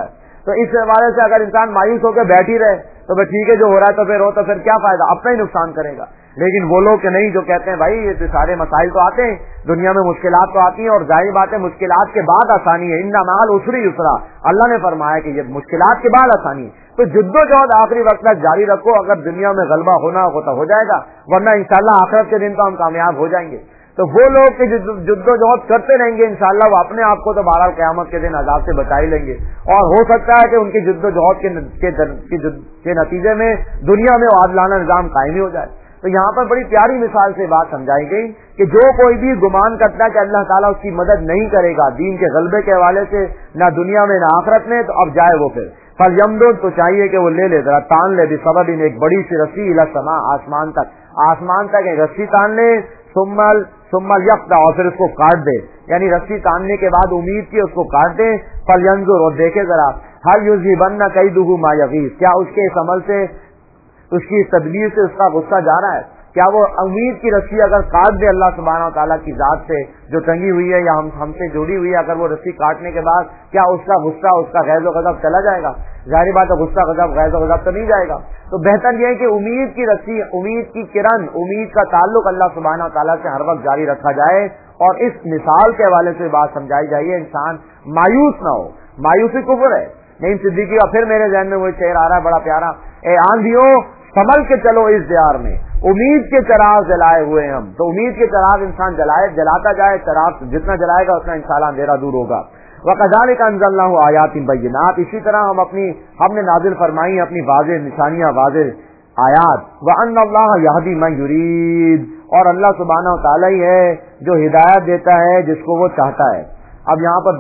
تو इस हवाले से अगर इंसान मायूस होकर बैठ ही रहे तो भाई ठीक है, जो हो रहा है तो फिर हो, तो फिर क्या फायदा, अपना ही नुकसान करेगा। लेकिन वो लोग के नहीं, जो कहते हैं भाई ये सारे मसाइल तो आते हैं दुनिया में, मुश्किलात तो आती हैं, और जाहिर बात है मुश्किलात के बाद आसानी है। इन्ना माल उसरी युसरा, अल्लाह ने फरमाया कि ये मुश्किलात के बाद आसानी है। तो जिद्दोजहद आखिरी वक्त तक जारी रखो, अगर दुनिया में गलबा होना हो तो हो जाएगा, वरना इंशाल्लाह आखिरत के दिन तो हम कामयाब हो जाएंगे। तो वो लोग के जिद्दोजहद करते रहेंगे इंशाल्लाह, वो अपने आप को तो बहरहाल क़यामत के दिन अजाब से बचा ही लेंगे, और हो सकता है कि उनकी जिद्दोजहद के नतीजे में दुनिया में आदिलाना निजाम कायम ही हो जाए। तो यहाँ पर बड़ी प्यारी मिसाल से बात समझाई गई कि जो कोई भी गुमान करता है कि अल्लाह ताला उसकी मदद नहीं करेगा दीन के गलबे के हवाले से, ना दुनिया में ना आखिरत में, तो अब जाए वो फिर फल यमदुद, तो चाहिए कि वो ले ले, जरा तान ले, बिसबब एक बड़ी सी रस्सी इला समा, आसमान तक एक रस्सी तान ले, सुम्मल यफ्ता, और फिर उसको काट दे, यानी रस्सी तानने के बाद उम्मीद की उसको काट दे। फल यंजुर, और देखे जरा, हल युज़हिबन्ना कैदुहु मा यगीज़, क्या उसके इस अमल से, उसकी तदबीर से उसका गुस्सा जा रहा है, क्या वो उम्मीद की रस्सी अगर काट दे अल्लाह सुब्हानहू तआला की जात से जो टंगी हुई है या हमसे जुड़ी हुई है, अगर वो रस्सी काटने के बाद क्या उसका गुस्सा, उसका गैज़ व गज़ब चला जाएगा? जाहिर बात है गुस्सा गज़ब गैज़ व गज़ब तो नहीं जाएगा। तो बेहतर यह है कि उम्मीद की रस्सी, उम्मीद की किरण, उम्मीद का ताल्लुक अल्लाह सुब्हानहू तआला से हर वक्त जारी रखा जाए, और इस मिसाल के हवाले से बात समझाई जाइए, इंसान मायूस ना हो। मायूसी कुफ्र है। नहीं सिद्दीकी का फिर मेरे ज़हन में वही शेर आ रहा है बड़ा प्यारा, ए आंधियों संभल के चलो इस दियार में, उम्मीद के चराग जलाए हुए हम। तो उम्मीद के चराग इंसान जलाता जाए, चराग जितना जलाएगा उतना इंशाअल्लाह अंधेरा दूर होगा। वकज़ालिका अंज़लनाहु आयातिन बय्यिनात, इसी तरह हमने नाजिल फरमाई अपनी वाज़ेह निशानियां, वाज़ेह आयात। व अन्नल्लाह यहदी मन युरीद, और अल्लाह सुब्हानहू तआला ही है जो हिदायत देता है जिसको वो चाहता है। अब यहाँ पर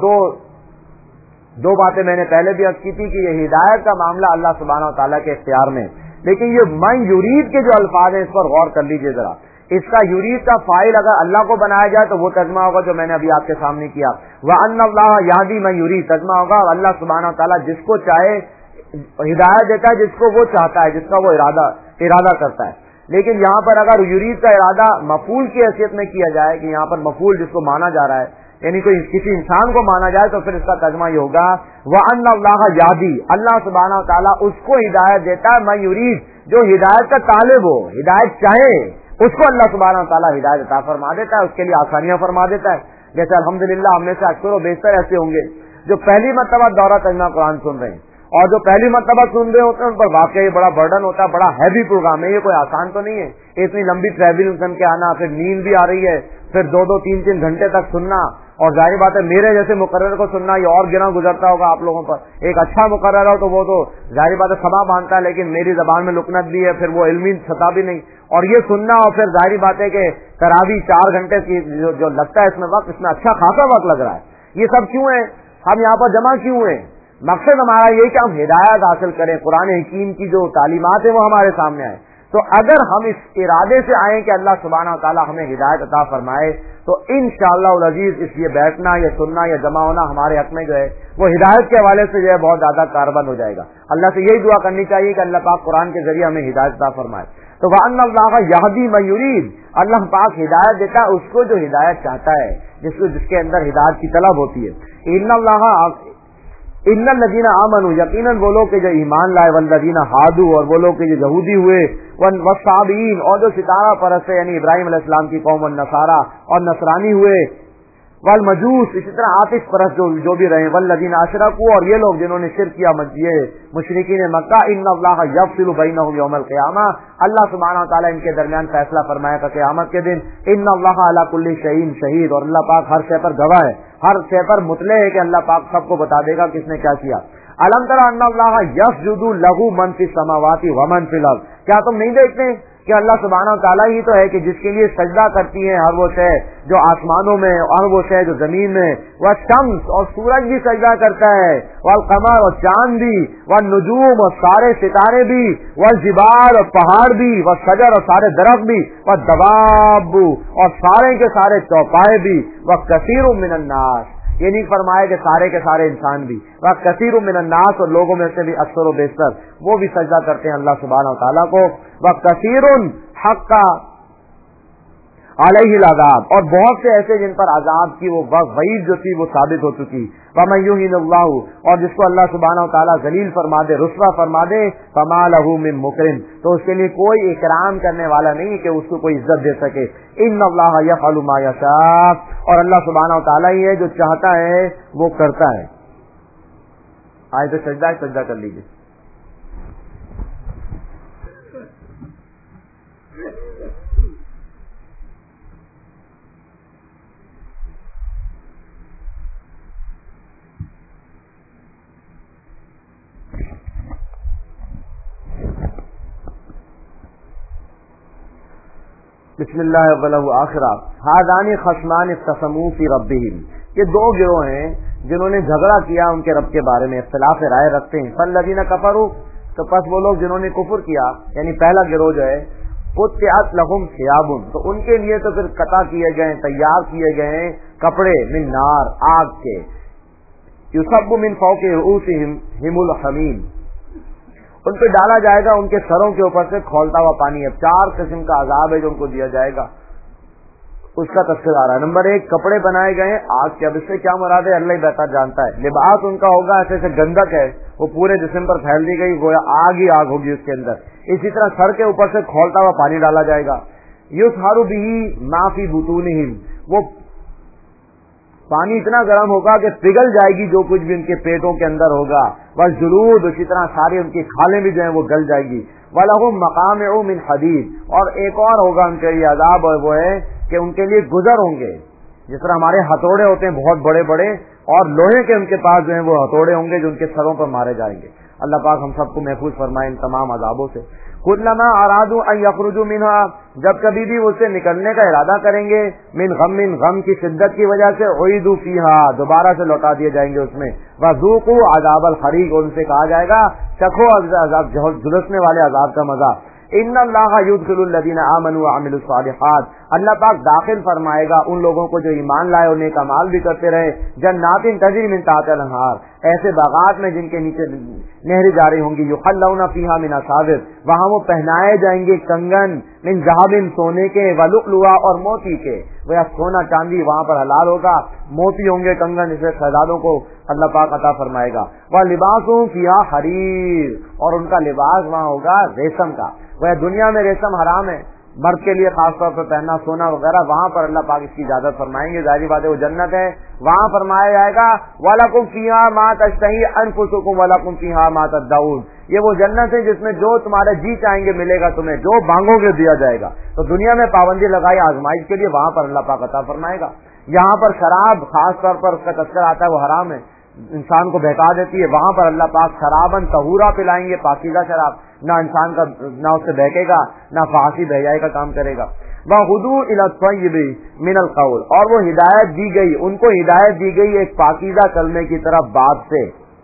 दो बातें मैंने पहले भी अर्ज की थी कि ये हिदायत का मामला अल्लाह सुब्हानहू तआला के इख्तियार में, लेकिन ये मन युरीद के जो अल्फाज हैं इस पर गौर कर लीजिए जरा। इसका युरीद का फाइल अगर अल्लाह को बनाया जाए तो वो तर्जुमा होगा जो मैंने अभी आपके सामने किया, व अन्नल्लाह यहदी मन युरीद, तर्जुमा होगा अल्लाह सुब्हानहू तआला जिसको चाहे हिदायत देता है, जिसको वो चाहता है, जिसका वो इरादा करता है। लेकिन यहाँ पर अगर युरीद का इरादा मफूल की हैसियत में किया जाए कि यहाँ पर मफूल जिसको माना जा रहा है, यानी कोई किसी इंसान को माना जाए, तो फिर इसका तर्जुमा ये होगा व अन्नल्लाह यहदी, अल्लाह सुब्हानहू तआला उसको हिदायत देता है, मन युरीद, जो हिदायत का तालिब हो, हिदायत चाहे, उसको अल्लाह सुब्हानहू तआला हिदायत अता फरमा देता है, उसके लिए आसानियां फरमा देता है। जैसे अल्हम्दुलिल्लाह हमने से अक्सर व बेशतर ऐसे होंगे जो पहली मर्तबा दौरा तर्जुमा कुरान सुन रहे हैं, और जो पहली मर्तबा सुन रहे होते हैं उन पर वाकई बड़ा बर्डन होता है, बड़ा हैवी प्रोग्राम है, ये कोई आसान तो नहीं है। इतनी लंबी ट्रैवलिंग करके आना, फिर नींद भी आ रही है, फिर 2-2, 3-3 घंटे तक सुनना, और जाहिर बात है मेरे जैसे मुकर्रर को सुनना ये और गिना गुजरता होगा आप लोगों पर। एक अच्छा मुकर्रर हो तो वो तो जाहिर बात है समा बांधता है, लेकिन मेरी जबान में लुकनत भी है, फिर वो इल्मी सता भी नहीं, और ये सुनना, और फिर जाहिर बात है कि तरावी 4 घंटे की जो लगता है इसमें वक्त, इसमें अच्छा खासा वक्त लग रहा है। ये सब क्यों है? हम यहाँ पर जमा क्यों है? मकसद हमारा ये कि हम हिदायत हासिल करें, कुरान हकीम की जो तालीमात है वो हमारे सामने आए। तो अगर हम इस इरादे से आए कि अल्लाह सुब्हानहू तआला हमें हिदायत अता फरमाए, तो इंशाअल्लाह अज़ीज़ इसलिए बैठना या सुनना या जमा होना हमारे हक में जो है वो हिदायत के हवाले से जो है बहुत ज्यादा कारबंद हो जाएगा। अल्लाह से यही दुआ करनी चाहिए कि अल्लाह पाक कुरान के जरिए हमें हिदायत अता फरमाए। तो व अन्नल्लाह यहदी मन युरीद, अल्लाह पाक हिदायत देता है उसको जो हिदायत चाहता है, जिसके अंदर हिदायत की तलब होती है। इन्नल लदीना आमनु, यकीनन वो लोग के जो ईमान लाए, वल्लदीना हादू, और वो लोग के जो यहूदी हुए, वस्साबीन, और जो सितारा परस्त यानी इब्राहिम अलैहिस्सलाम की कौम, नसारा और नसरानी हुए, वल मजूस, इसी तरह आतिश परस्त जो भी रहे, वल्लदीना अशरकू, और ये लोग जिन्होंने शिर्क किया, ये मुशरिकीन मक्का, इन्नल्लाह यफ़सिलु बैनहुम यौमल क़ियामा, अल्लाह सुब्हानहू तआला इनके दरमियान फैसला फरमाएगा क़यामत के दिन। इन्नल्लाह अला कुल्ली शैइन शहीद, और अल्लाह पाक हर शय पर गवाह है, हर शय पर मुतले है कि अल्लाह पाक सबको बता देगा किसने क्या किया। अलम तरा अन्नल्लाह यस्जुदु लहु मन फिस समावाति व मन फिल अर्द, क्या तुम नहीं देखते कि अल्लाह सुब्हानहू तआला ही तो है कि जिसके लिए सजदा करती है हर वो शय जो आसमानों में और वो शय जो जमीन में, वह शम्स, और सूरज भी सजदा करता है, वल कमर, और चांद भी, वल नुजूम, और सारे सितारे भी, वल जिबाल, और पहाड़ भी, वल शजर, और सारे दरख्त भी, वल दवाब, और सारे के सारे चौपाए भी, वह कसीरुम मिनन नास, ये नहीं फरमाया कि सारे के सारे इंसान भी, वह कसीरुम मिनन नास, और लोगों में से भी अक्सर व बेशतर वो भी सजदा करते हैं अल्लाह सुब्हानहू तआला को। वह कसीरुन हक्का, علیہ العذاب، اور بہت سے ایسے جن پر عذاب کی وہ وعید جو تھی وہ ثابت ہو چکی. ومن یہن اللہ، اور جس کو اللہ سبحانہ و تعالیٰ ذلیل فرما دے، رسوا فرما دے، فما لہ من مکرم، تو اس کے لیے کوئی اکرام کرنے والا نہیں کہ اس کو کوئی عزت دے سکے. ان اللہ یفعل ما یشاء، اور اللہ سبحانہ و تعالیٰ ہی ہے جو چاہتا ہے وہ کرتا ہے. آئے تو سجدہ کر لیجیے. بسم اللہ ولہ آخرہ. ہذان خصمان اختصموا فی ربہم، یہ دو گروہ ہیں جنہوں نے جھگڑا کیا ان کے رب کے بارے میں، اختلاف رائے رکھتے ہیں. فالذین کفروا، تو پس وہ لوگ جنہوں نے کفر کیا، یعنی پہلا گروہ جو ہے، قطعت لہم ثیاب، تو ان کے لیے تو پھر قطع کیے گئے، تیار کیے گئے ہیں کپڑے، من نار، آگ کے، یصب من فوق رؤوسہم ہم الحمیم، ان پہ ڈالا جائے گا ان کے سروں کے اوپر سے کھولتا ہوا پانی. اب 4 قسم کا عذاب ہے جو ان کو دیا جائے گا، اس کا تذکرہ آ رہا ہے. نمبر 1، کپڑے بنائے گئے آگ کے. اب اس سے کیا مراد ہے اللہ ہی بہتر جانتا ہے. لباس ان کا ہوگا ایسے گندک ہے، وہ پورے جسم پر پھیل دی گئی، گویا آگ ہی آگ ہوگی اس کے اندر. اسی طرح سر کے اوپر سے کھولتا ہوا پانی ڈالا جائے گا. یصہر بہ ما فی بطونہم، وہ پانی اتنا گرم ہوگا کہ پگھل جائے گی جو کچھ بھی ان کے پیٹوں کے اندر ہوگا. بس جلود، اسی طرح ساری ان کی کھالیں بھی جو ہیں وہ گل جائے گی. وَلَهُمْ مَقَامِعُ مِنْ حَدِيدٍ، اور ایک اور ہوگا ان کے لیے عذاب، اور وہ ہے کہ ان کے لیے گزر ہوں گے، جس طرح ہمارے ہتھوڑے ہوتے ہیں بہت بڑے بڑے، اور لوہے کے ان کے پاس جو ہیں وہ ہتھوڑے ہوں گے جو ان کے سروں پر مارے جائیں گے. اللہ پاک ہم سب کو محفوظ فرمائے ان تمام عذابوں سے. کلما ارادوا ان یخرجوا منها، جب کبھی بھی وہ سے نکلنے کا ارادہ کریں گے، من غم کی شدت کی وجہ سے، اعیدوا فیها، دوبارہ سے لوٹا دیے جائیں گے اس میں. وذوقوا عذاب الحریق، ان سے کہا جائے گا چکھو عذاب جھلسنے والے عذاب کا مزہ. ان اللہ یدخل الذین آمنوا وعملوا الصالحات، اللہ پاک داخل فرمائے گا ان لوگوں کو جو ایمان لائے اور نیک اعمال بھی کرتے رہے، جنات تجری من تحتها الانہار، ایسے باغات میں جن کے نیچے نہریں جاری ہوں گی. یحلون فیہا من اساور، وہاں وہ پہنائے جائیں گے کنگن، من ذہب، سونے کے، ولؤلؤا، اور موتی کے. وہ سونا چاندی وہاں پر حلال ہوگا، موتی ہوں گے کنگن، اسے شہزادوں کو اللہ پاک عطا فرمائے گا. وَلِبَاسُهُمْ فِيهَا حَرِيرٌ، اور ان کا لباس وہاں ہوگا ریشم کا. وہ دنیا میں ریشم حرام ہے مرد کے لیے خاص طور پر پہننا، سونا وغیرہ، وہاں پر اللہ پاک اس کی اجازت فرمائیں گے. ظاہری بات ہے وہ جنت ہے، وہاں فرمایا جائے گا وَلَكُمْ فِيهَا مَا تَشْتَهِي أَنفُسُكُمْ وَلَكُمْ فِيهَا مَا تَدَّعُونَ، یہ وہ جنت ہے جس میں جو تمہارے جی چاہیں گے ملے گا، تمہیں جو مانگو گے دیا جائے گا. تو دنیا میں پابندی لگائی آزمائش کے لیے، وہاں پر اللہ پاک عطا فرمائے گا. یہاں پر شراب خاص طور پر اس کا تذکرہ آتا ہے، وہ حرام ہے، انسان کو بہکا دیتی ہے. وہاں پر اللہ پاک شرابن طہورا پلائیں گے، پاکیزہ شراب، نہ انسان کا نہ اس سے بہکے گا، نہ فحاشی بہیائی کا کام کرے گا. وَهُدُوا إِلَى الطَّيِّبِ مِنَ الْقَوْلِ، اور وہ ہدایت دی گئی، ان کو ہدایت دی گئی ایک پاکیزہ کلمے کی طرف بات سے.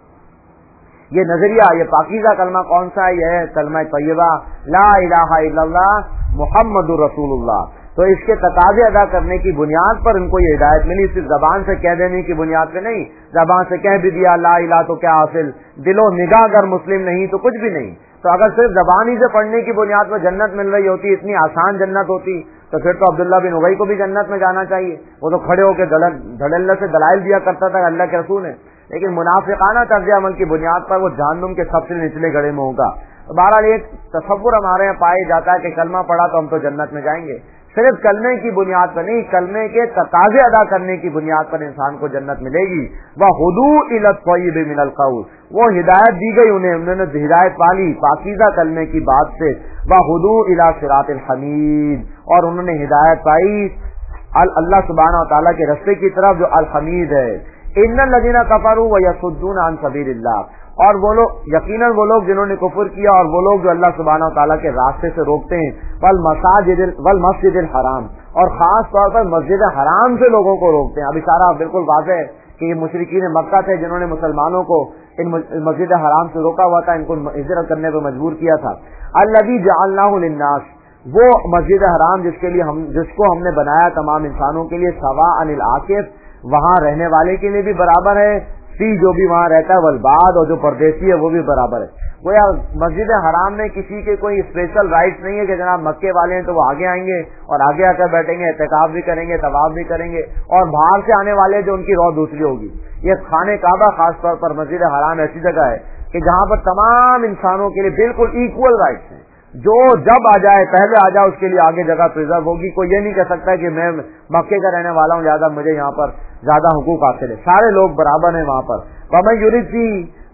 یہ نظریہ، یہ پاکیزہ کلمہ کون سا ہے؟ یہ ہے کلمہ طیبہ لا الہ الا اللہ محمد رسول اللہ. تو اس کے تقاضے ادا کرنے کی بنیاد پر ان کو یہ ہدایت ملی، صرف زبان سے کہہ دینے کی بنیاد پہ نہیں. زبان سے کہہ بھی دیا لا الہ تو کیا حاصل، دل و نگاہ اگر مسلم نہیں تو کچھ بھی نہیں. تو اگر صرف زبان ہی سے پڑھنے کی بنیاد پر جنت مل رہی ہوتی، اتنی آسان جنت ہوتی، تو پھر تو عبداللہ بن ابی کو بھی جنت میں جانا چاہیے. وہ تو کھڑے ہو کے دھڑلے سے دلائل دیا کرتا تھا اللہ کے رسول ہے، لیکن منافقانہ طرز عمل کی بنیاد پر وہ جہنم کے سب سے نچلے گڑھے میں ہوگا. بہرحال ایک تصور ہمارے یہاں پایا جاتا ہے کہ کلمہ پڑھا تو ہم تو جنت میں جائیں گے. صرف کلمے کی بنیاد پر نہیں، کلمے کے تقاضے ادا کرنے کی بنیاد پر انسان کو جنت ملے گی. وَهُدُوا إِلَى الطَّيِّبِ مِنَ الْقَوْلِ، وہ ہدایت دی گئی انہوں نے ہدایت پالی پاکیزہ کلمے کی بات سے. وَهُدُوا إِلَى صِرَاطِ الْحَمِيدِ، اور انہوں نے ہدایت پائی اللہ سبحانہ و تعالیٰ کے رستے کی طرف جو الحمید ہے. إِنَّ الَّذِينَ كَفَرُوا وَيَصُدُّونَ عَن سَبِيلِ اللَّهِ، اور وہ لوگ، یقیناً وہ لوگ جنہوں نے کفر کیا اور وہ لوگ جو اللہ سبحانہ و تعالیٰ کے راستے سے روکتے ہیں، والمسجد الحرام، اور خاص طور پر مسجد حرام سے لوگوں کو روکتے ہیں. اب اشارہ بالکل واضح ہے کہ یہ مشرکین مکہ تھے جنہوں نے مسلمانوں کو ان مسجد حرام سے روکا ہوا تھا، ان کو ہجرت کرنے پہ مجبور کیا تھا. الذی جعلناہ للناس، وہ مسجد حرام جس کو ہم نے بنایا تمام انسانوں کے لیے، سواء العاکف، وہاں رہنے والے کے لیے بھی برابر ہے، बस्ती जो भी वहाँ रहता है, वलबाद, और जो परदेसी है वो भी बराबर है। गोया मस्जिद हराम में किसी के कोई स्पेशल राइट्स नहीं है कि जनाब मक्के वाले हैं तो वो आगे आएंगे और आगे आकर बैठेंगे, एहतिकाफ भी करेंगे, तवाफ भी करेंगे, और बाहर से आने वाले जो उनकी रौ दूसरी होगी। ये खाने काबा खास तौर पर मस्जिद हराम ऐसी जगह है कि जहाँ पर तमाम इंसानों के लिए बिल्कुल इक्वल राइट्स हैं। जो जब आ जाए पहले आ जाए उसके लिए आगे जगह प्रिजर्व होगी। कोई ये नहीं कह सकता कि मैं मक्के का रहने वाला हूँ ज्यादा मुझे यहाँ पर ज्यादा हुकूक हासिल है, सारे लोग बराबर हैं वहाँ पर। वमन युरिदी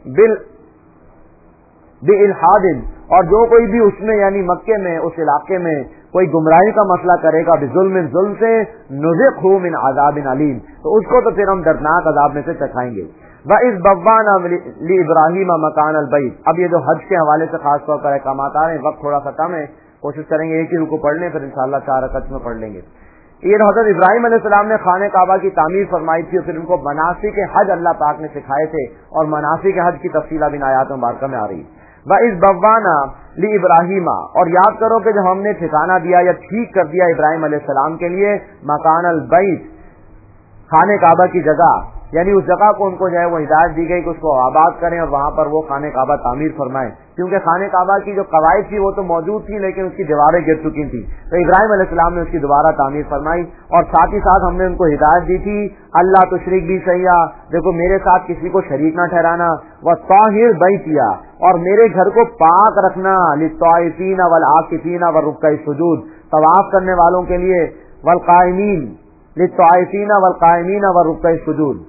बिल इल्हादिन, और जो कोई भी उसमें यानी मक्के में उस इलाके में कोई गुमराही का मसला करेगा, बिजुल्मिन, जुल्म से, नुज़िक़हु मिन अज़ाबिन अलीम, तो उसको तो फिर हम दर्दनाक अज़ाब में से चखाएंगे। व इस बव्वाना ली इब्राहिम मकान अल बैत। अब ये जो हज के हवाले से खास तौर पर अहकामात आ रहे हैं, वक्त थोड़ा सा कम है, कोशिश करेंगे एक ही रुकू पढ़ लें, फिर इंशाअल्लाह 4 रकअत में पढ़ लेंगे। ये हजरत इब्राहिम अलैहिस्सलाम ने खाने काबा की तामीर फरमाई थी, और फिर उनको मनासिक हज अल्लाह पाक ने सिखाए थे, और मनासिक हज की तफसील बिन आयात मुबारका में आ रही। व इस बव्वाना ली इब्राहिमा, और याद करो कि जब हमने ठिकाना दिया या ठीक कर दिया इब्राहिम अलैहिस्सलाम के लिए मकान अल बैत, खाने काबा की जगह, यानी उस जगह को उनको जो है वो हिदायत दी गई कि उसको आबाद करें और वहां पर वो खाने काबा तामीर फरमाएं, क्योंकि खाने काबा की जो कवायद थी वो तो मौजूद थी लेकिन उसकी दीवारें गिर चुकी थी। तो इब्राहिम अलैहिस्सलाम ने उसकी दोबारा तामीर फरमाई, और साथ ही साथ हमने उनको हिदायत दी थी अल्लाह तुशरिक भी सैया, देखो मेरे साथ किसी को शरीक ना ठहराना, व ताहिर बैतिया, और मेरे घर को पाक रखना, लित्ताइफीन वल आकिफीन व रुक्का सुजूद, तवाफ करने वालों के लिए, वल कायमीन, लित्ताइफीन वल कायमीन व रुक्का सुजूद,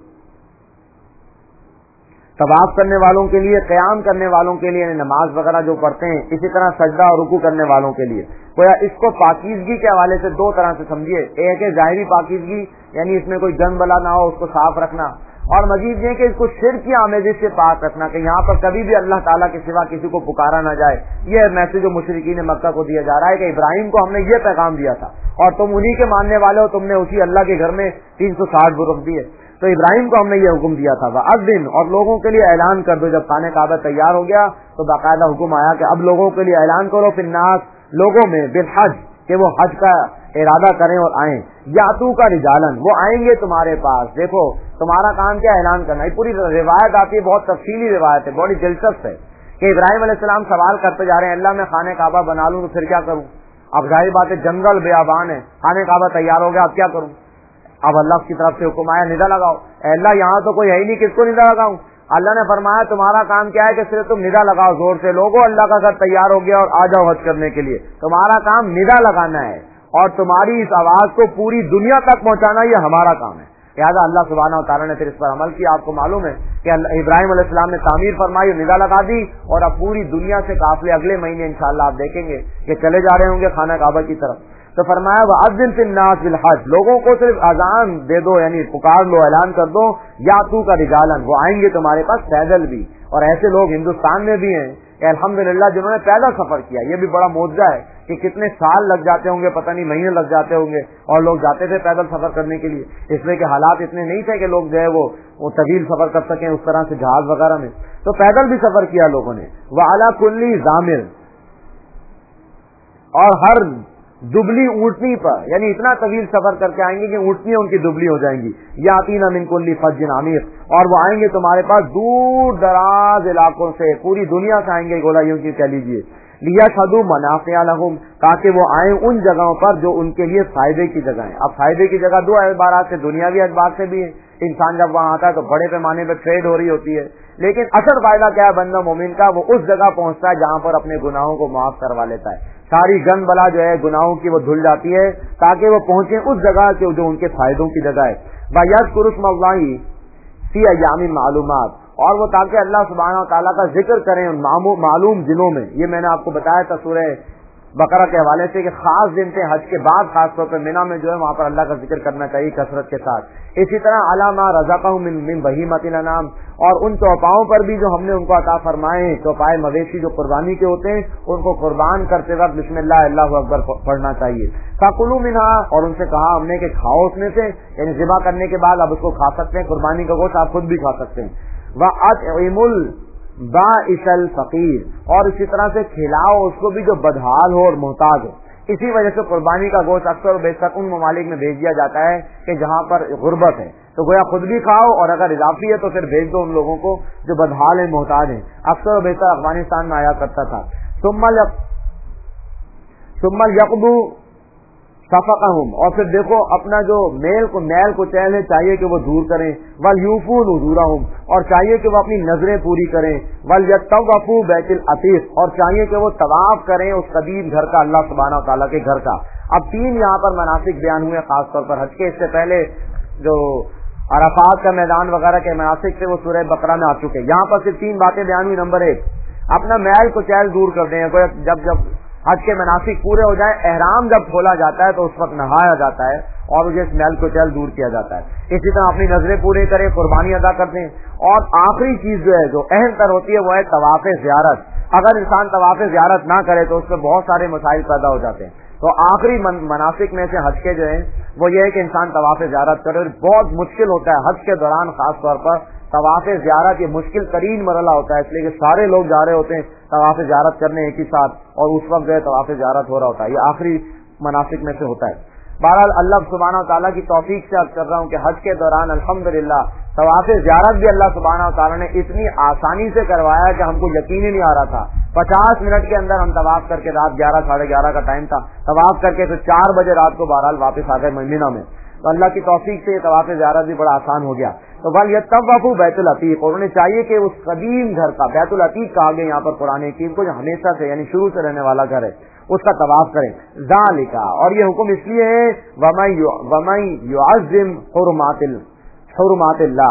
तवाफ करने वालों के लिए, क़याम करने वालों के लिए, नमाज वगैरह जो पढ़ते हैं, इसी तरह सजदा और रुकू करने वालों के लिए। गोया इसको पाकीज़गी के हवाले से दो तरह से समझिए, एक है ज़ाहिरी पाकीज़गी, यानी इसमें कोई जंग बला ना हो उसको साफ रखना, और मजीद ये कि इसको शिर्क की आमेज़ से पाक रखना, कि यहाँ पर कभी भी अल्लाह ताला के सिवा किसी को पुकारा ना जाए। ये मैसेज जो मुशरिकीन मक्का को दिया जा रहा है कि इब्राहिम को हमने ये पैगाम दिया था और तुम उन्हीं के मानने वाले हो, तुमने उसी अल्लाह के घर में 360 बुरुख दिए। तो इब्राहिम को हमने ये हुक्म दिया था, वअज़्ज़िन, और लोगों के लिए ऐलान कर दो। जब खाने काबा तैयार हो गया तो बाकायदा हुक्म आया कि अब लोगों के लिए ऐलान करो, फिन्नास, लोगों में, बिल हज, कि वो हज का इरादा करें और आएं, यातू का रिजालन, वो आएंगे तुम्हारे पास। देखो तुम्हारा काम क्या, ऐलान करना। ये पूरी रिवायत आती है, बहुत तफसीली रिवायत है, बड़ी दिलचस्प है कि इब्राहिम अलैहिस्सलाम सवाल करते जा रहे हैं, अल्लाह मैं खाने काबा बना लूं तो फिर क्या करूं? अब जाहिर बात है जंगल बेआबान है, खाने काबा तैयार हो गया, अब क्या करूं? अब अल्लाह की तरफ से हुक्म आया, निदा लगाओ। अल्लाह यहाँ तो कोई है ही नहीं, किसको निदा लगाऊं? अल्लाह ने फरमाया तुम्हारा काम क्या है कि सिर्फ तुम निदा लगाओ जोर से, लोगों अल्लाह का घर तैयार हो गया और आ जाओ हज करने के लिए। तुम्हारा काम निदा लगाना है और तुम्हारी इस आवाज को पूरी दुनिया तक पहुंचाना, ये हमारा काम है। लिहाजा अल्लाह सुब्हानहू व तआला ने फिर इस पर अमल किया। आपको मालूम है कि इब्राहिम अलैहिस्सलाम ने तामीर फरमाई, निदा लगा दी, और अब पूरी दुनिया से काफिले अगले महीने इंशाअल्लाह आप देखेंगे कि चले जा रहे होंगे खाना काबा की तरफ। तो फरमाया वअज़्ज़िन फिन्नास बिल हज, लोगों को सिर्फ अजान दे दो, यानी पुकार लो, ऐलान कर दो, यातू का रिजालन, वो आएंगे तुम्हारे पास पैदल भी। और ऐसे लोग हिंदुस्तान में भी हैं अल्हम्दुलिल्लाह जिन्होंने पैदल सफर किया। ये भी बड़ा मौजज़ा है कि कितने साल लग जाते होंगे, पता नहीं महीने लग जाते होंगे, और लोग जाते थे पैदल सफर करने के लिए, इसलिए कि हालात इतने नहीं थे कि लोग जो है वो तवील सफर कर सकें उस तरह से जहाज वगैरह में, तो पैदल भी सफर किया लोगों ने। व अला कुल्ली ज़ामिर, और हर दुबली ऊँटनी पर, यानी इतना तवील सफर करके आएंगे कि ऊँटनियां उनकी दुबली हो जाएंगी। यातीना मिन कुल्ली फज्जिन अमीर, और वो आएंगे तुम्हारे पास दूर दराज इलाकों से, पूरी दुनिया से आएंगे, गोला यूं की कह लीजिए, लियशहदू मनाफ़िअ लहुम, ताकि वो आए उन जगहों पर जो उनके लिए फायदे की जगह है। अब फायदे की जगह दो एतबार से, दुनियावी एतबार से भी है, इंसान जब वहां आता है तो बड़े पैमाने पर ट्रेड हो रही होती है, लेकिन असल फायदा क्या है बंदा मोमिन का, वो उस जगह पहुंचता है जहां पर अपने गुनाहों को माफ करवा लेता है, सारी गंद बला जो है गुनाहों की वो धुल जाती है, ताकि वो पहुंचे उस जगह के जो उनके फायदों की जगह है। वयज़्कुरु स्मल्लाहि फी अय्यामिन मालूमात, और वो ताकि अल्लाह सुब्हानहू व तआला का जिक्र करें मालूम दिनों में। ये मैंने आपको बताया था सूरह बकरा के हवाले से कि खास दिन थे, हज के बाद खास तौर पर मिना में जो है वहां पर अल्लाह का जिक्र करना चाहिए कसरत के साथ। इसी तरह अलामा रज़क़हुम मिन बहीमतिल अनाम, और उन चौपाओं पर भी जो हमने उनको अता फरमाए, चौपाए मवेशी जो कुर्बानी के होते हैं, उनको कुर्बान करते वक्त बिस्मिल्लाह अल्लाहु अकबर पढ़ना चाहिए। फकुलू मिनहा, और उनसे कहा हमने कि खाओ उसमें से, यानी ज़िबा करने के बाद आप उसको खा सकते हैं, कुर्बानी का गोश्त आप खुद भी खा सकते हैं। वअतइमुल बाइसल फकीर, और इसी तरह से खिलाओ उसको भी जो बदहाल हो और मोहताज हो। इसी वजह से कुर्बानी का गोश्त अक्सर बेशक उन ममालिक में भेज दिया जाता है कि जहाँ पर गुर्बत है, تو گویا خود بھی کھاؤ اور اگر اضافی ہے تو پھر بھیج دو ان لوگوں کو جو بدحال ہیں، محتاج ہیں. اکثر و بیشتر افغانستان میں آیا کرتا تھا. ثم یقضوا صفقہم، اور پھر دیکھو اپنا جو میل کو چیل ہے چاہیے کہ وہ دور کریں. ولیوفوا نذورہم، اور چاہیے کہ وہ اپنی نظریں پوری کریں. ولیطوفوا بیت العتیق، اور چاہیے کہ وہ طواف کریں اس قدیم گھر کا، اللہ سبحانہ وتعالیٰ کے گھر کا. اب 3 یہاں پر مناسک بیان ہوئے خاص طور پر حج کے. اس سے پہلے جو عرفات کا میدان وغیرہ کے مناسک تھے وہ سورہ بقرہ میں آ چکے. یہاں پر صرف 3 باتیں بیان ہوئی. نمبر 1، اپنا میل کو چیل دور کر دیں. جب حج کے مناسک پورے ہو جائیں، احرام جب کھولا جاتا ہے تو اس وقت نہایا جاتا ہے اور مجھے اس میل کو چیل دور کیا جاتا ہے. اسی طرح اپنی نظریں پورے کریں، قربانی ادا کر دیں. اور آخری چیز جو ہے جو اہم تر ہوتی ہے وہ ہے طواف زیارت. اگر انسان طواف زیارت نہ کرے تو اس میں بہت سارے مسائل پیدا ہو جاتے ہیں. تو آخری مناسک میں سے حج کے جو ہیں وہ یہ ہے کہ انسان طواف زیارت کرے. بہت مشکل ہوتا ہے حج کے دوران، خاص طور پر طواف زیارت یہ مشکل ترین مرحلہ ہوتا ہے، اس لیے کہ سارے لوگ جا رہے ہوتے ہیں طواف زیارت کرنے ایک ہی ساتھ، اور اس وقت جو ہے طواف زیارت ہو رہا ہوتا ہے. یہ آخری مناسک میں سے ہوتا ہے. بہرحال اللہ سبحانہ وتعالیٰ کی توفیق سے عرض کر رہا ہوں کہ حج کے دوران الحمدللہ طواف زیارت بھی اللہ سبحانہ وتعالیٰ نے اتنی آسانی سے کروایا کہ ہم کو یقین ہی نہیں آ رہا تھا. 50 منٹ کے اندر ہم طواف کر کے، رات 11 ساڑھے 11 کا ٹائم تھا، طواف کر کے پھر 4 بجے رات کو بہرحال واپس آ گئے مدینہ میں. تو اللہ کی توفیق سے یہ طواف زیارت بھی بڑا آسان ہو گیا. تو بل یطوفوا بیت العتیق، اور انہیں چاہیے کہ اس قدیم گھر کا، بیت العتیق کہا گیا یہاں پر قرآن حکیم کو، جو ہمیشہ سے یعنی شروع سے رہنے والا گھر ہے، اس کا طواف کریں. ذالک، اور یہ حکم اس لیے ہے ومن یعظم حرمات اللہ،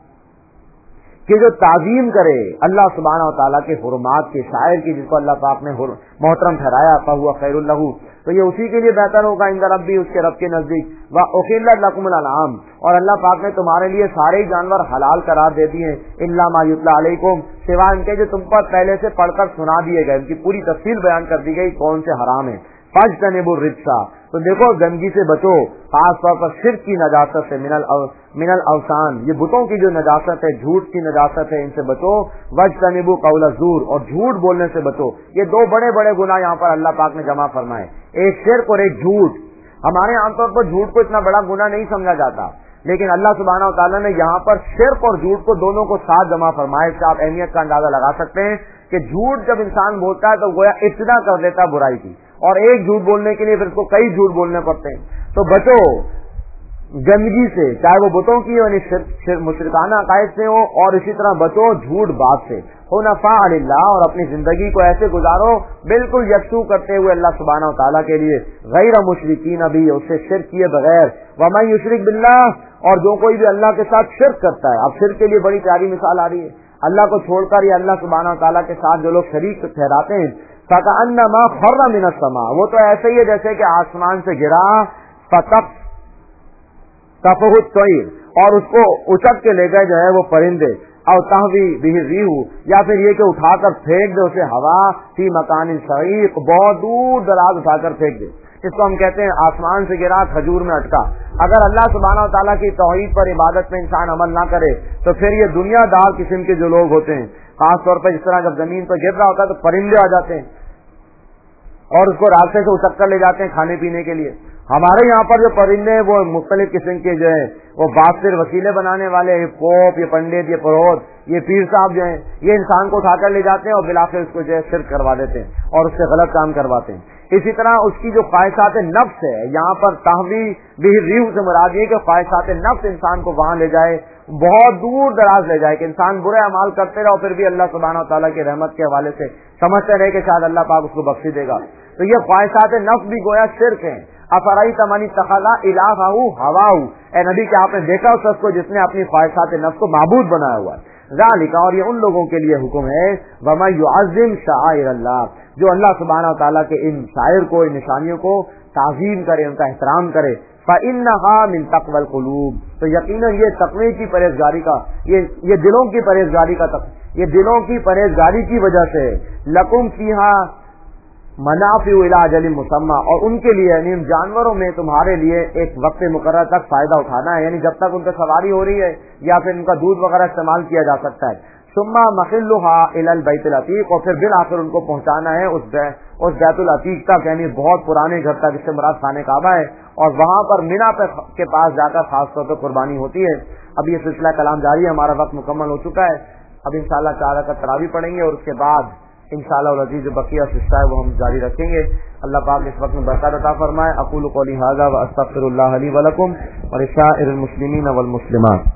کہ جو تعظیم کرے اللہ سبحانہ وتعالیٰ کے حرمات کے، شاعر کی، جس کو اللہ پاک نے محترم ٹھہرایا، فہو خیر لہ، تو یہ اسی کے لیے بہتر ہوگا عند ربی، اس کے رب کے نزدیک. وَأُحِلَّتْ لَكُمُ الْأَنْعَامُ، اور اللہ پاک نے تمہارے لیے سارے جانور حلال قرار دے دیے ہیں. إِلَّا مَا يُتْلَىٰ عَلَيْكُمْ، سوائے ان کے جو تم پر پہلے سے پڑھ کر سنا دیے گئے، ان کی پوری تفصیل بیان کر دی گئی کون سے حرام ہیں. فَاجْتَنِبُوا الرِّجْسَ، تو دیکھو گندگی سے بچو، خاص طور پر شرک کی نجاست سے، من الاوثان، یہ بتوں کی جو نجاست ہے، جھوٹ کی نجاست ہے، ان سے بچو. وَاجْتَنِبُوا قَوْلَ الزُّورِ، اور جھوٹ بولنے سے بچو. یہ 2 بڑے بڑے گناہ یہاں پر اللہ پاک نے جمع فرمائے، ایک شرک اور ایک جھوٹ. ہمارے عام طور پر جھوٹ کو اتنا بڑا گناہ نہیں سمجھا جاتا، لیکن اللہ سبحانہ وتعالیٰ نے یہاں پر شرک اور جھوٹ کو دونوں کو ساتھ جمع فرمائے. اس سے آپ اہمیت کا اندازہ لگا سکتے ہیں کہ جھوٹ جب انسان بولتا ہے تو گویا ابتدا کر دیتا ہے برائی کی، اور ایک جھوٹ بولنے کے لیے پھر اس کو کئی جھوٹ بولنے پڑتے ہیں. تو بچو گندگی سے، چاہے وہ بتوں کی یعنی مشرکانہ عقائد سے ہو، اور اسی طرح بچو جھوٹ بات سے. حنفاء للہ، اور اپنی زندگی کو ایسے گزارو بالکل یکسو کرتے ہوئے اللہ سبحانہ وتعالیٰ کے لیے، غیر مشرکین بھی، اس سے شرک کیے بغیر. ومن یشرک باللہ، اور جو کوئی بھی اللہ کے ساتھ شرک کرتا ہے. اب شرک کے لیے بڑی پیاری مثال آ رہی ہے. اللہ کو چھوڑ کر یا اللہ سبحانہ وتعالیٰ کے ساتھ جو لوگ شریک ٹھہراتے ہیں، فَكَأَنَّمَا خَرَّ مِنَ السَّمَاءِ، وہ تو ایسے ہی ہے جیسے کہ آسمان سے گرا، تفہ الطیر، اور اس کو اچک کے لے گئے جو ہے وہ پرندے، او تہوی بہ الریح، یا پھر یہ کہ اٹھا کر پھینک دے اسے ہوا، فی مکان صحیح، بہت دور دراز اٹھا کر پھینک دے. اس کو ہم کہتے ہیں آسمان سے گرا، کھجور میں اٹکا. اگر اللہ سبحانہ وتعالیٰ کی توحید پر، عبادت میں انسان عمل نہ کرے تو پھر یہ دنیا دار قسم کے جو لوگ ہوتے ہیں، خاص طور پر جس طرح جب زمین پر گر رہا ہوتا ہے تو پرندے آ جاتے ہیں اور اس کو راستے سے اچک کر لے جاتے ہیں کھانے پینے کے لیے. ہمارے یہاں پر جو پرندے ہیں وہ مختلف قسم کے جو ہیں وہ باطل وسیلے بنانے والے، یہ پوپ، یہ پنڈت، یہ پروہت، یہ پیر صاحب جو ہیں، یہ انسان کو اٹھا کر لے جاتے ہیں اور بلاخر اس کو جو ہے شرک کروا دیتے ہیں اور اس سے غلط کام کرواتے ہیں. اسی طرح اس کی جو خواہشات نفس ہے، یہاں پر تہوی بہ الریح سے مراد یہ کہ خواہشات نفس انسان کو وہاں لے جائے، بہت دور دراز لے جائے کہ انسان برے اعمال کرتے رہے اور پھر بھی اللہ سبحانہ وتعالیٰ کی رحمت کے حوالے سے سمجھتے رہے کہ شاید اللہ پاک اس کو بخش دے گا. تو یہ خواہشات نفس بھی گویا شرک ہیں. افرائیت من اتخذ الہہ ہواہ، اے نبی کہ آپ نے دیکھا اس شخص کو جس نے اپنی خواہشات نفس کو معبود بنایا ہوا ہے. ذالک، اور یہ ان لوگوں کے لیے حکم ہے، ومن یعظم شعائر اللہ، جو اللہ سبحانہ وتعالیٰ کے ان شاعر کو، ان نشانیوں کو تعظیم کرے، ان کا احترام کرے. فإنها من تقوى القلوب، تو یقیناً یہ تقوی کی پرہیزگاری کا، یہ دلوں کی پرہیزگاری کا، یہ دلوں کی پرہیزگاری کی وجہ سے لکم فیہا منافع الی اجل مسمى، اور ان کے لیے یعنی جانوروں میں تمہارے لیے ایک وقت مقرر تک فائدہ اٹھانا ہے، یعنی جب تک ان پر سواری ہو رہی ہے یا پھر ان کا دودھ وغیرہ استعمال کیا جا سکتا ہے. ثم محلها الى البیت العتیق، اور پھر بالآخر ان کو پہنچانا ہے اس بیت العتیق تک، یعنی بہت پرانے گھر تک، اس سے مراد خانہ کعبہ ہے، اور وہاں پر مینا کے پاس جا کر خاص طور پہ قربانی ہوتی ہے۔ اب یہ سلسلہ کلام جاری ہے، ہمارا وقت مکمل ہو چکا ہے، اب انشاءاللہ 4 رکعت تراویح پڑھیں گے، اور اس کے بعد انشاءاللہ العزیز جو بقیہ سلسلہ ہے وہ ہم جاری رکھیں گے۔ اللہ پاک اس وقت میں برکت عطا فرمائے۔ اقول قولی ھذا واستغفر اللہ لی ولکم ولسائر المسلمین والمسلمات۔